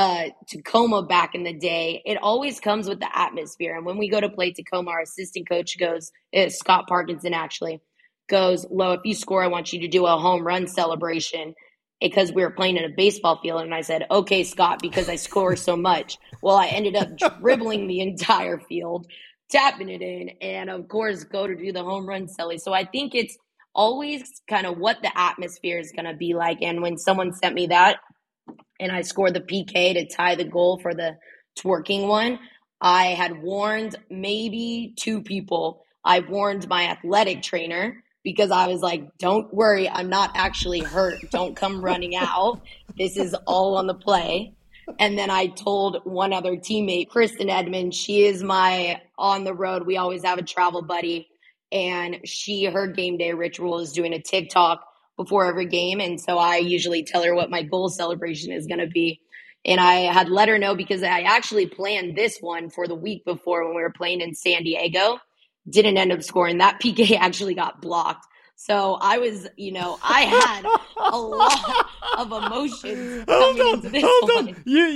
Tacoma back in the day, it always comes with the atmosphere. And when we go to play Tacoma, our assistant coach goes, Scott Parkinson actually goes, "Lo, if you score, I want you to do a home run celebration," because we were playing in a baseball field. And I said, "Okay, Scott," because I score so much. Well, I ended up dribbling the entire field, tapping it in, and of course go to do the home run celly. So I think it's always kind of what the atmosphere is going to be like. And when someone sent me that, and I scored the PK to tie the goal for the twerking one, I had warned maybe 2 people. I warned my athletic trainer, because I was like, "Don't worry, I'm not actually hurt. Don't come running out. This is all on the play." And then I told one other teammate, Kristen Edmonds. She is my on the road. We always have a travel buddy. And her game day ritual is doing a TikTok before every game. And so I usually tell her what my goal celebration is going to be. And I had let her know, because I actually planned this one for the week before when we were playing in San Diego. Didn't end up scoring. That PK actually got blocked. So I was, I had a lot of emotions coming into this one.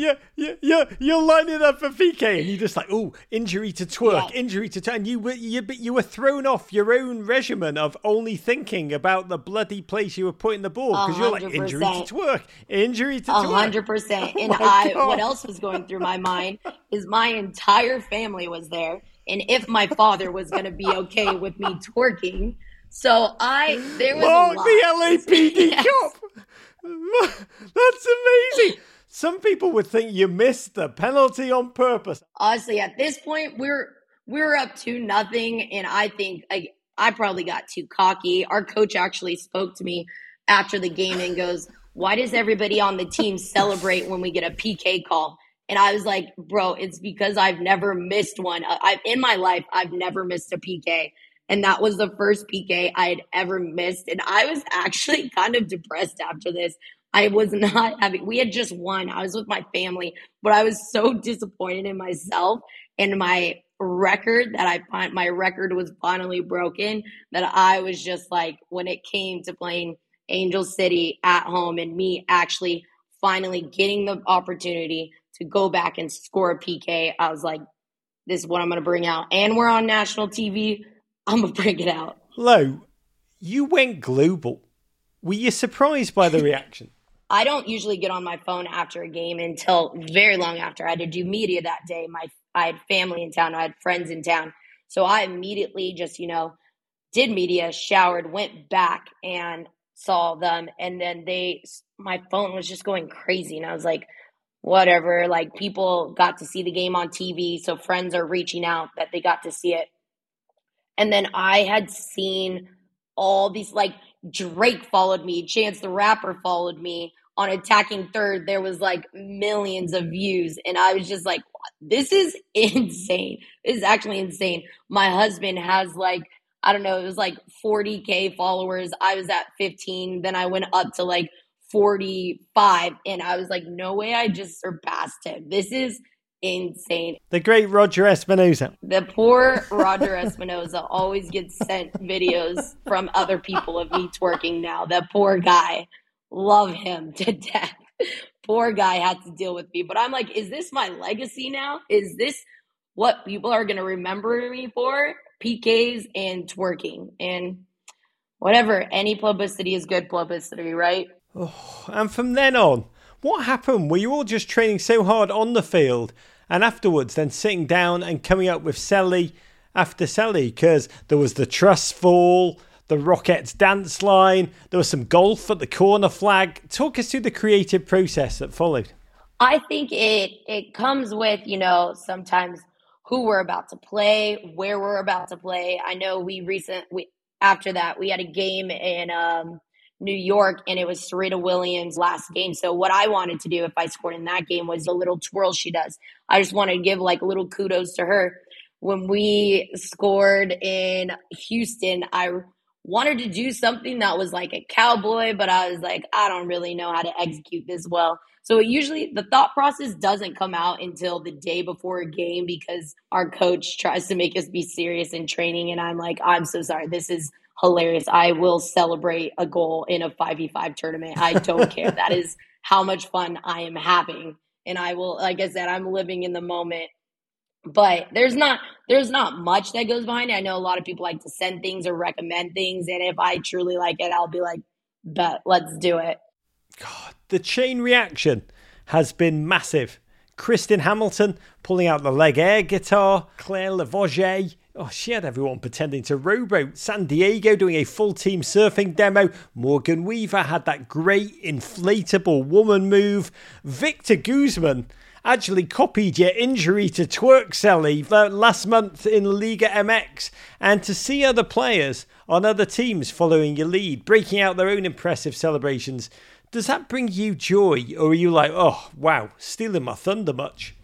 You're lining up for PK, and you're just like, "Oh, injury to Twerk, injury to Twerk." And you were thrown off your own regimen of only thinking about the bloody place you were putting the ball, because you're like, "Injury to Twerk, injury to Twerk." 100%. And what else was going through my mind is my entire family was there, and if my father was going to be okay with me twerking. So there was Mark a lot. The LAPD cop. That's amazing. Some people would think you missed the penalty on purpose. Honestly, at this point, we're up 2-0, and I think I probably got too cocky. Our coach actually spoke to me after the game and goes, "Why does everybody on the team celebrate when we get a PK call?" And I was like, "Bro, it's because I've never missed one. In my life, I've never missed a PK." And that was the first PK I had ever missed. And I was actually kind of depressed after this. I was not having, we had just won. I was with my family, but I was so disappointed in myself and my record that my record was finally broken, that I was just like, when it came to playing Angel City at home and me actually finally getting the opportunity to go back and score a PK, I was like, this is what I'm going to bring out. And we're on national TV. I'm going to bring it out. Lo, you went global. Were you surprised by the reaction? I don't usually get on my phone after a game until very long after. I had to do media that day. I had family in town. I had friends in town. So I immediately just, did media, showered, went back and saw them. And then my phone was just going crazy. And I was like, whatever. Like, people got to see the game on TV. So friends are reaching out that they got to see it. And then I had seen all these, like, Drake followed me, Chance the Rapper followed me. On Attacking Third, there was like millions of views. And I was just like, this is insane. This is actually insane. My husband has like, I don't know, it was like 40K followers. I was at 15. Then I went up to like 45. And I was like, no way, I just surpassed him. This is insane. The great Roger Espinoza. The poor Roger Espinoza always gets sent videos from other people of me twerking now. That poor guy. Love him to death. Poor guy had to deal with me. But I'm like, is this my legacy now? Is this what people are going to remember me for? PKs and twerking. And whatever. Any publicity is good publicity, right? Oh, and from then on, what happened? Were you all just training so hard on the field and afterwards then sitting down and coming up with Selly after Selly? Because there was the trust fall, the Rockets dance line, there was some golf at the corner flag. Talk us through the creative process that followed. I think it comes with, sometimes who we're about to play, where we're about to play. I know after that, we had a game in New York, and it was Serena Williams' last game. So what I wanted to do if I scored in that game was the little twirl she does. I just wanted to give like little kudos to her. When we scored in Houston, I wanted to do something that was like a cowboy, but I was like, I don't really know how to execute this well. So usually the thought process doesn't come out until the day before a game, because our coach tries to make us be serious in training. And I'm like, I'm so sorry. This is hilarious. I will celebrate a goal in a 5v5 tournament. I don't care. That is how much fun I am having. And I will, like I said, I'm living in the moment. But there's not much that goes behind it. I know a lot of people like to send things or recommend things. And if I truly like it, I'll be like, bet, let's do it. God, the chain reaction has been massive. Kristen Hamilton pulling out the leg air guitar. Claire Lavoisier. Oh, she had everyone pretending to rowboat. San Diego doing a full team surfing demo. Morgan Weaver had that great inflatable woman move. Victor Guzman actually copied your injury to twerk, Selly, last month in Liga MX. And to see other players on other teams following your lead, breaking out their own impressive celebrations, does that bring you joy? Or are you like, oh, wow, stealing my thunder much?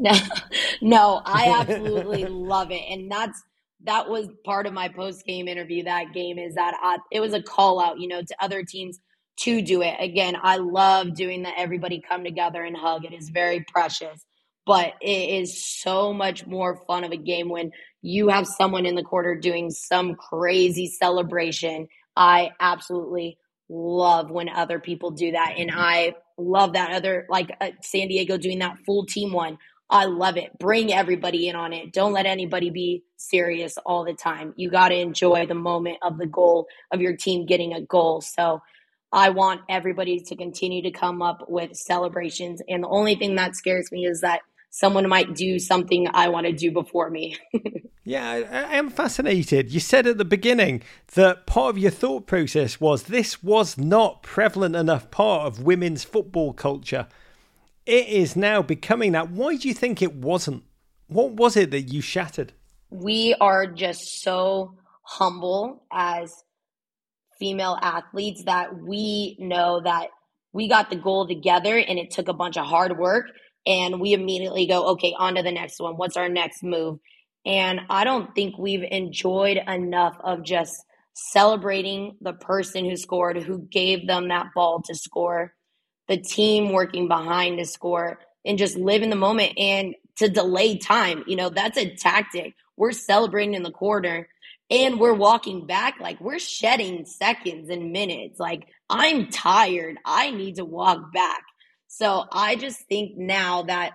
No, I absolutely love it. And that was part of my post-game interview that game, is that it was a call out, to other teams to do it. Again, I love doing the everybody come together and hug. It is very precious, but it is so much more fun of a game when you have someone in the corner doing some crazy celebration. I absolutely love when other people do that. And I love that San Diego doing that full team one. I love it. Bring everybody in on it. Don't let anybody be serious all the time. You got to enjoy the moment of the goal of your team getting a goal. So I want everybody to continue to come up with celebrations. And the only thing that scares me is that someone might do something I want to do before me. Yeah, I am fascinated. You said at the beginning that part of your thought process was this was not prevalent enough part of women's football culture. It is now becoming that. Why do you think it wasn't? What was it that you shattered? We are just so humble as female athletes that we know that we got the goal together and it took a bunch of hard work, and we immediately go, okay, on to the next one. What's our next move? And I don't think we've enjoyed enough of just celebrating the person who scored, who gave them that ball to score, the team working behind to score, and just live in the moment and to delay time. You know, that's a tactic. We're celebrating in the corner and we're walking back. Like, we're shedding seconds and minutes. Like, I'm tired. I need to walk back. So I just think now that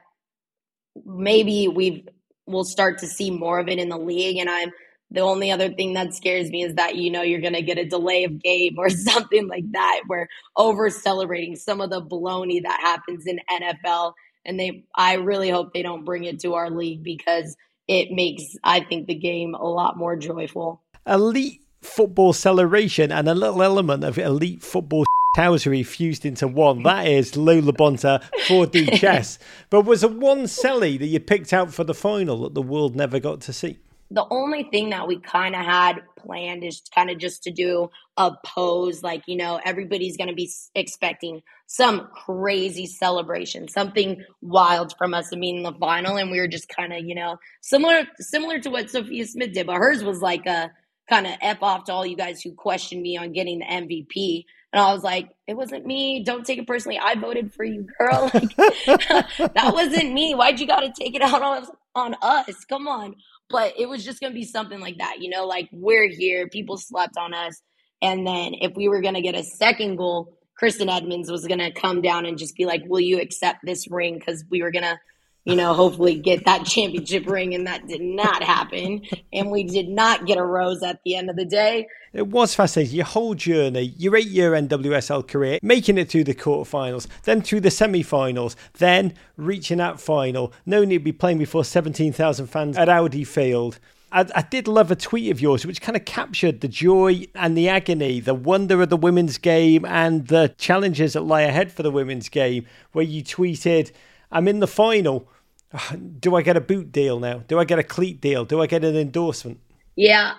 maybe we'll start to see more of it in the league. And the only other thing that scares me is that, you know, you're going to get a delay of game or something like that. We're over celebrating some of the baloney that happens in NFL. And I really hope they don't bring it to our league, because it makes, I think, the game a lot more joyful. Elite football celebration and a little element of elite football housery fused into one. That is Lou LaBonta 4D chess. But was there one celly that you picked out for the final that the world never got to see? The only thing that we kind of had planned is kind of just to do a pose. Like, you know, everybody's going to be expecting some crazy celebration, something wild from us to meet in the final. And we were just kind of, you know, similar to what Sophia Smith did. But hers was like a kind of F off to all you guys who questioned me on getting the MVP. And I was like, it wasn't me. Don't take it personally. I voted for you, girl. Like, that wasn't me. Why'd you got to take it out on us? Come on. But it was just going to be something like that. You know, like, we're here. People slept on us. And then if we were going to get a second goal, Kristen Edmonds was going to come down and just be like, will you accept this ring? Because we were going to, you know, hopefully get that championship ring. And that did not happen. And we did not get a rose at the end of the day. It was fascinating. Your whole journey, your 8-year NWSL career, making it through the quarterfinals, then through the semi-finals, then reaching that final, knowing you'd be playing before 17,000 fans at Audi Field. I did love a tweet of yours which kind of captured the joy and the agony, the wonder of the women's game and the challenges that lie ahead for the women's game, where you tweeted, I'm in the final. Do I get a boot deal now? Do I get a cleat deal? Do I get an endorsement? Yeah,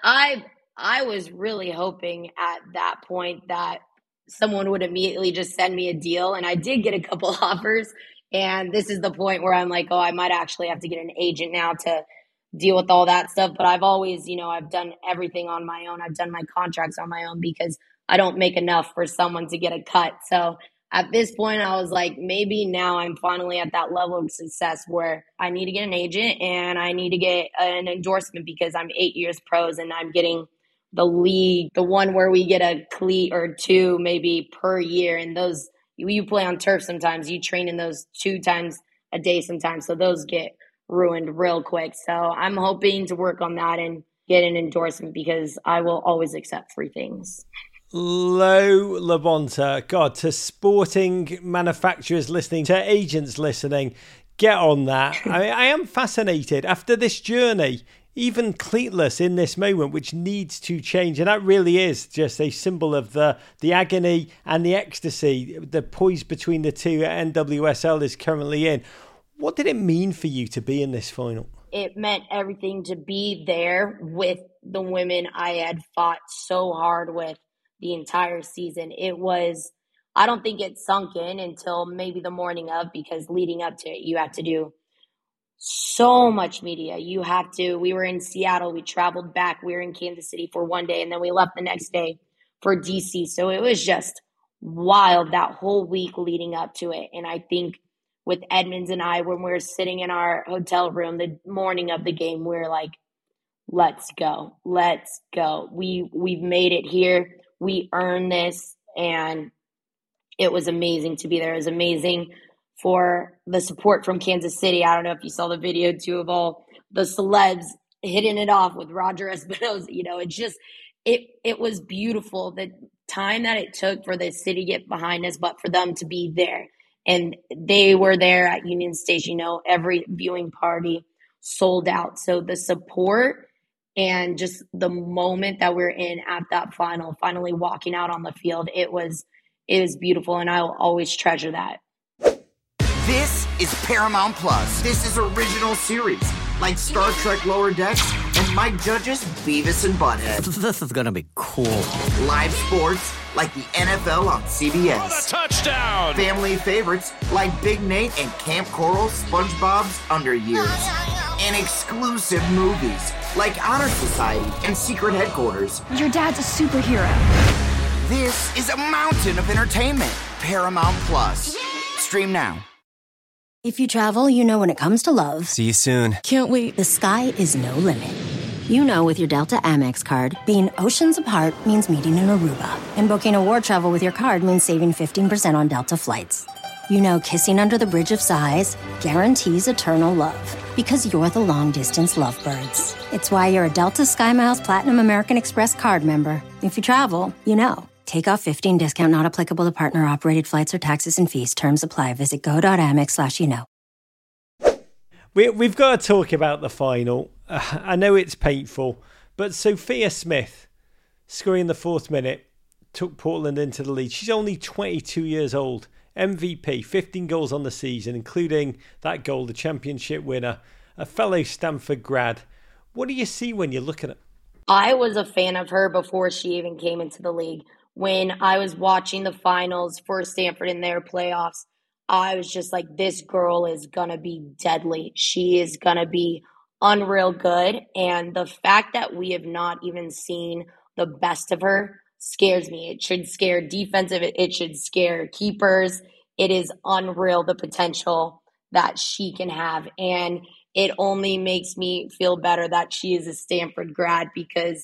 I was really hoping at that point that someone would immediately just send me a deal. And I did get a couple offers. And this is the point where I'm like, oh, I might actually have to get an agent now to deal with all that stuff. But I've always, you know, I've done everything on my own. I've done my contracts on my own because I don't make enough for someone to get a cut. So at this point, I was like, maybe now I'm finally at that level of success where I need to get an agent and I need to get an endorsement, because I'm 8 years pros and I'm getting the league, the one where we get a cleat or two maybe per year. And those, you play on turf sometimes, you train in those 2 times a day sometimes. So those get ruined real quick. So I'm hoping to work on that and get an endorsement, because I will always accept free things. Lou LaBonta, God, to sporting manufacturers listening, to agents listening, get on that. I am fascinated after this journey, even cleatless in this moment, which needs to change. And that really is just a symbol of the agony and the ecstasy, the poise between the two NWSL is currently in. What did it mean for you to be in this final? It meant everything to be there with the women I had fought so hard with the entire season. It was, I don't think it sunk in until maybe the morning of, because leading up to it, you have to do so much media. We were in Seattle, we traveled back, we were in Kansas City for one day, and then we left the next day for DC. So it was just wild that whole week leading up to it. And I think with Edmonds and I, when we were sitting in our hotel room the morning of the game, we were like, let's go. We've made it here. We earned this, and it was amazing to be there. It was amazing for the support from Kansas City. I don't know if you saw the video too of all the celebs hitting it off with Roger Espinoza. You know, it was beautiful. The time that it took for the city to get behind us, but for them to be there. And they were there at Union Station, you know, every viewing party sold out. So the support and just the moment that we're in at that final, finally walking out on the field, it was beautiful, and I'll always treasure that. This is Paramount Plus. This is original series, like Star Trek Lower Decks and Mike Judge's Beavis and Butthead. This is gonna be cool. Live sports, like the NFL on CBS. What a touchdown! Family favorites, like Big Nate and Camp Coral, SpongeBob's Under Years. and exclusive movies like Honor Society and Secret Headquarters. Your dad's a superhero. This is a mountain of entertainment. Paramount Plus. Stream now. If you travel, you know when it comes to love, See you soon. Can't wait. the sky is no limit. You know with your Delta Amex card, being oceans apart means meeting in Aruba. And booking award travel with your card means saving 15% on Delta flights. You know kissing under the bridge of sighs guarantees eternal love. Because you're the long-distance lovebirds. It's why you're a Delta SkyMiles Platinum American Express card member. If you travel, you know. Take off 15 discount not applicable to partner-operated flights or taxes and fees. Terms apply. Visit go.amex/you-know. We've got to talk about the final. I know it's painful, but Sophia Smith, scoring in the 4th minute, took Portland into the lead. She's only 22 years old. MVP, 15 goals on the season, including that goal, the championship winner, a fellow Stanford grad. What do you see when you look at it? I was a fan of her before she even came into the league. When I was watching the finals for Stanford in their playoffs, I was just like, this girl is going to be deadly. She is going to be unreal good. And the fact that we have not even seen the best of her scares me. It should scare defensive. It should scare keepers. It is unreal, the potential that she can have. And it only makes me feel better that she is a Stanford grad, because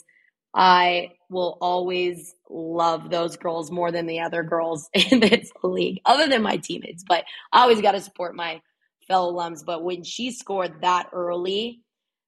I will always love those girls more than the other girls in this league, other than my teammates. But I always got to support my fellow alums. But when she scored that early,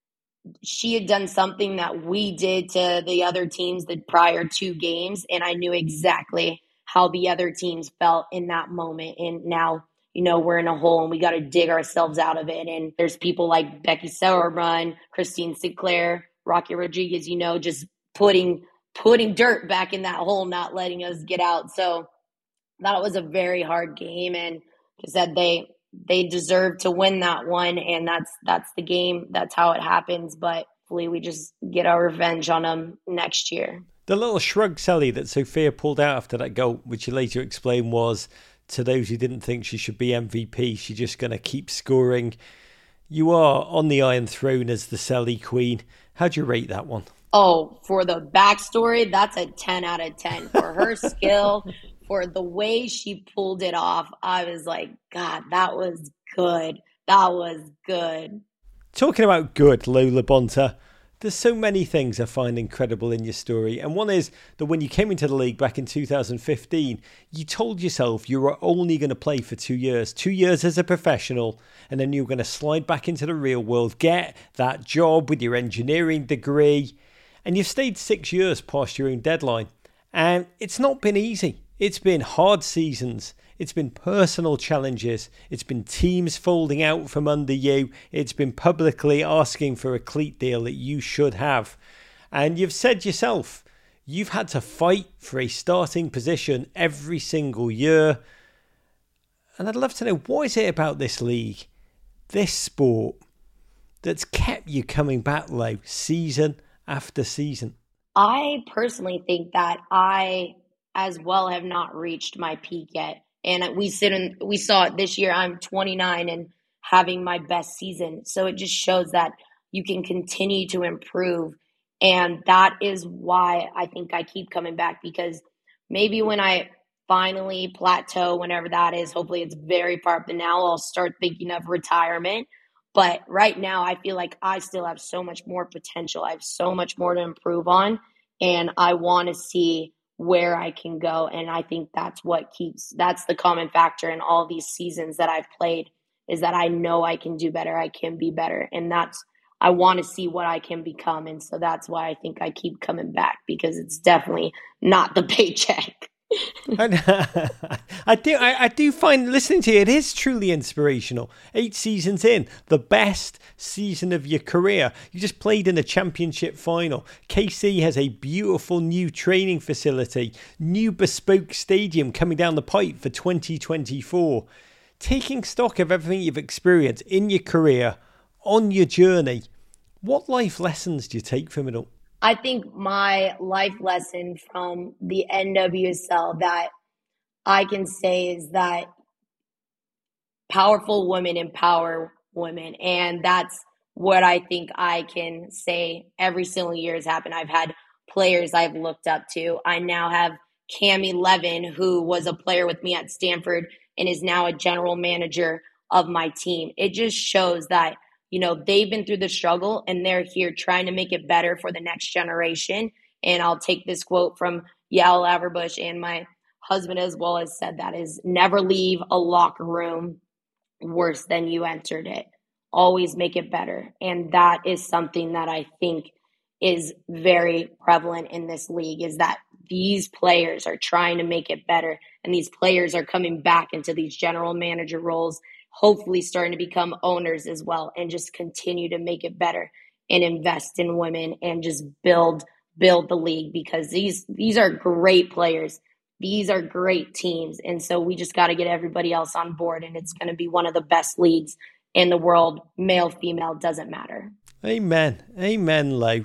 she had done something that we did to the other teams the prior 2 games, and I knew exactly how the other teams felt in that moment. And now, you know, we're in a hole and we got to dig ourselves out of it. And there's people like Becky Sauerbrunn, Christine Sinclair, Rocky Rodriguez, you know, just putting dirt back in that hole, not letting us get out. So that was a very hard game, and like I said, they deserve to win that one, and that's the game. That's how it happens. But hopefully we just get our revenge on them next year. The little shrug, Sally, that Sophia pulled out after that goal, which you later explained was, to those who didn't think she should be MVP, she's just going to keep scoring. You are on the Iron Throne as the Sally Queen. How'd you rate that one? Oh, for the backstory, that's a 10 out of 10. For her skill, for the way she pulled it off, I was like, God, that was good. That was good. Talking about good, Lola Bonta, there's so many things I find incredible in your story. And one is that when you came into the league back in 2015, you told yourself you were only going to play for 2 years. 2 years as a professional, and then you were going to slide back into the real world, get that job with your engineering degree. And you've stayed 6 years past your own deadline. And it's not been easy. It's been hard seasons. It's been personal challenges. It's been teams folding out from under you. It's been publicly asking for a cleat deal that you should have. And you've said yourself, you've had to fight for a starting position every single year. And I'd love to know, what is it about this league, this sport, that's kept you coming back, low season after season? I personally think that I, as well, have not reached my peak yet. And we saw it this year. I'm 29 and having my best season. So it just shows that you can continue to improve. And that is why I think I keep coming back, because maybe when I finally plateau, whenever that is, hopefully it's very far from now, I'll start thinking of retirement. But right now, I feel like I still have so much more potential. I have so much more to improve on, and I want to see where I can go. And I think that's the common factor in all these seasons that I've played, is that I know I can do better. I can be better. And I want to see what I can become. And so that's why I think I keep coming back, because it's definitely not the paycheck. I do find listening to you, it is truly inspirational. 8 seasons in, the best season of your career. You just played in a championship final. KC has a beautiful new training facility, new bespoke stadium coming down the pipe for 2024. Taking stock of everything you've experienced in your career, on your journey, what life lessons do you take from it all? I think my life lesson from the NWSL that I can say is that powerful women empower women. And that's what I think I can say every single year has happened. I've had players I've looked up to. I now have Cami Levin, who was a player with me at Stanford and is now a general manager of my team. It just shows that, they've been through the struggle and they're here trying to make it better for the next generation. And I'll take this quote from Yael Averbuch, and my husband as well has said that, is never leave a locker room worse than you entered it. Always make it better. And that is something that I think is very prevalent in this league, is that these players are trying to make it better. And these players are coming back into these general manager roles, hopefully starting to become owners as well, and just continue to make it better and invest in women and just build the league, because these are great players. These are great teams. And so we just got to get everybody else on board, and it's going to be one of the best leagues in the world. Male, female, doesn't matter. Amen. Amen, Lo.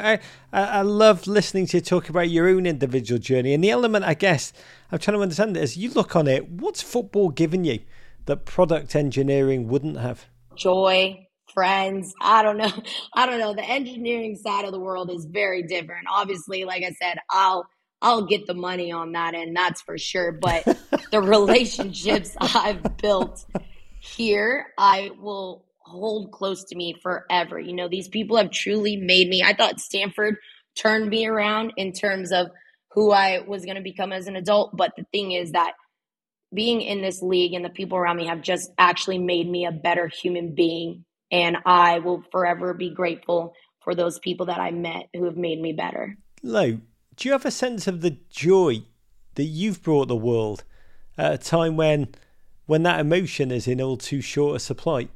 I love listening to you talk about your own individual journey. And the element, I guess, I'm trying to understand it, as you look on it, what's football given you that product engineering wouldn't have? Joy, friends. I don't know. The engineering side of the world is very different. Obviously, like I said, I'll get the money on that end, that's for sure. But the relationships I've built here, I will hold close to me forever. These people have truly made me. I thought Stanford turned me around in terms of who I was going to become as an adult. But the thing is that being in this league and the people around me have just actually made me a better human being. And I will forever be grateful for those people that I met who have made me better. Lo, do you have a sense of the joy that you've brought the world at a time when that emotion is in all too short a supply?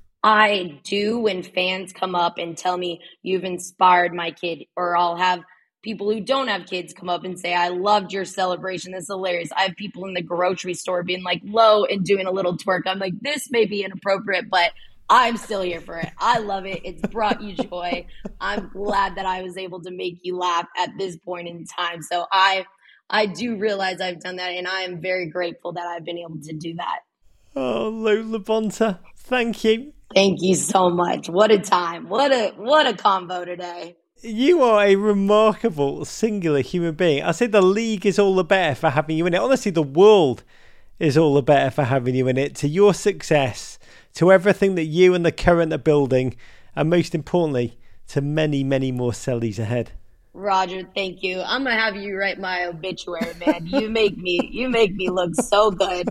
I do, when fans come up and tell me you've inspired my kid, or I'll have people who don't have kids come up and say, I loved your celebration. That's hilarious. I have people in the grocery store being like, Lo, and doing a little twerk. I'm like, this may be inappropriate, but I'm still here for it. I love it. It's brought you joy. I'm glad that I was able to make you laugh at this point in time. So I do realize I've done that, and I am very grateful that I've been able to do that. Oh, Lo LaBonta, thank you. Thank you so much. What a time. What a convo today. You are a remarkable, singular human being. I say the league is all the better for having you in it. Honestly, the world is all the better for having you in it. To your success, to everything that you and the current are building, and most importantly, to many, many more Sellies ahead. Roger, thank you. I'm going to have you write my obituary, man. You make me look so good.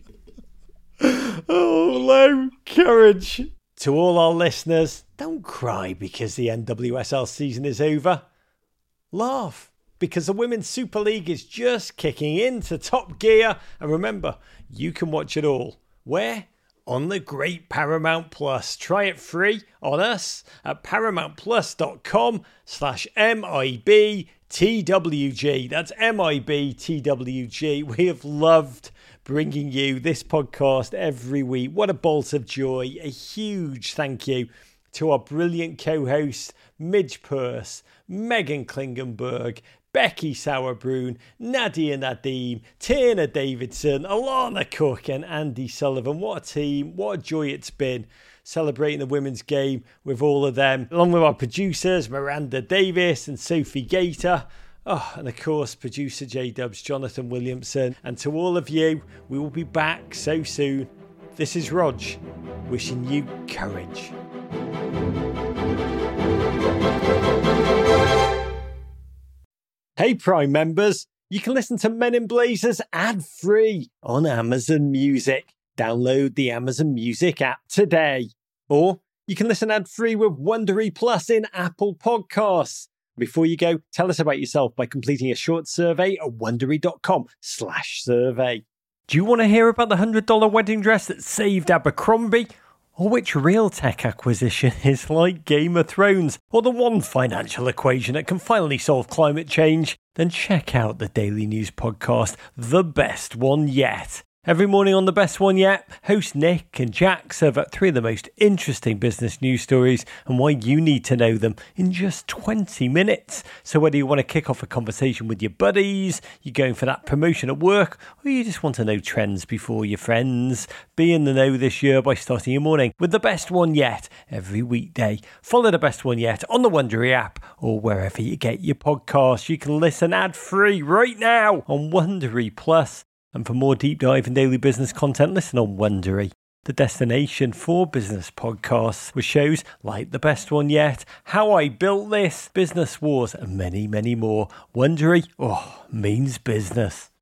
Oh, Lo, courage. To all our listeners, don't cry because the NWSL season is over. Laugh, because the Women's Super League is just kicking into top gear. And remember, you can watch it all. Where? On the great Paramount Plus. Try it free on us at paramountplus.com/MIBTWG. That's MIBTWG. We have loved bringing you this podcast every week. What a bolt of joy. A huge thank you to our brilliant co-hosts, Midge Purse, Megan Klingenberg, Becky Sauerbrunn, Nadia Nadim, Tina Davidson, Alana Cook and Andy Sullivan. What a team. What a joy it's been celebrating the women's game with all of them, along with our producers, Miranda Davis and Sophie Gator. Oh, and of course, producer J-Dubs, Jonathan Williamson. And to all of you, we will be back so soon. This is Rog, wishing you courage. Hey, Prime members, you can listen to Men in Blazers ad-free on Amazon Music. Download the Amazon Music app today. Or you can listen ad-free with Wondery Plus in Apple Podcasts. Before you go, tell us about yourself by completing a short survey at wondery.com/survey. Do you want to hear about the $100 wedding dress that saved Abercrombie? Or which real tech acquisition is like Game of Thrones? Or the one financial equation that can finally solve climate change? Then check out the Daily News podcast, The Best One Yet. Every morning on The Best One Yet, host Nick and Jack serve up 3 of the most interesting business news stories and why you need to know them in just 20 minutes. So whether you want to kick off a conversation with your buddies, you're going for that promotion at work, or you just want to know trends before your friends, be in the know this year by starting your morning with The Best One Yet every weekday. Follow The Best One Yet on the Wondery app or wherever you get your podcasts. You can listen ad-free right now on Wondery Plus. And for more deep dive and daily business content, listen on Wondery, the destination for business podcasts with shows like The Best One Yet, How I Built This, Business Wars, and many, many more. Wondery, means business.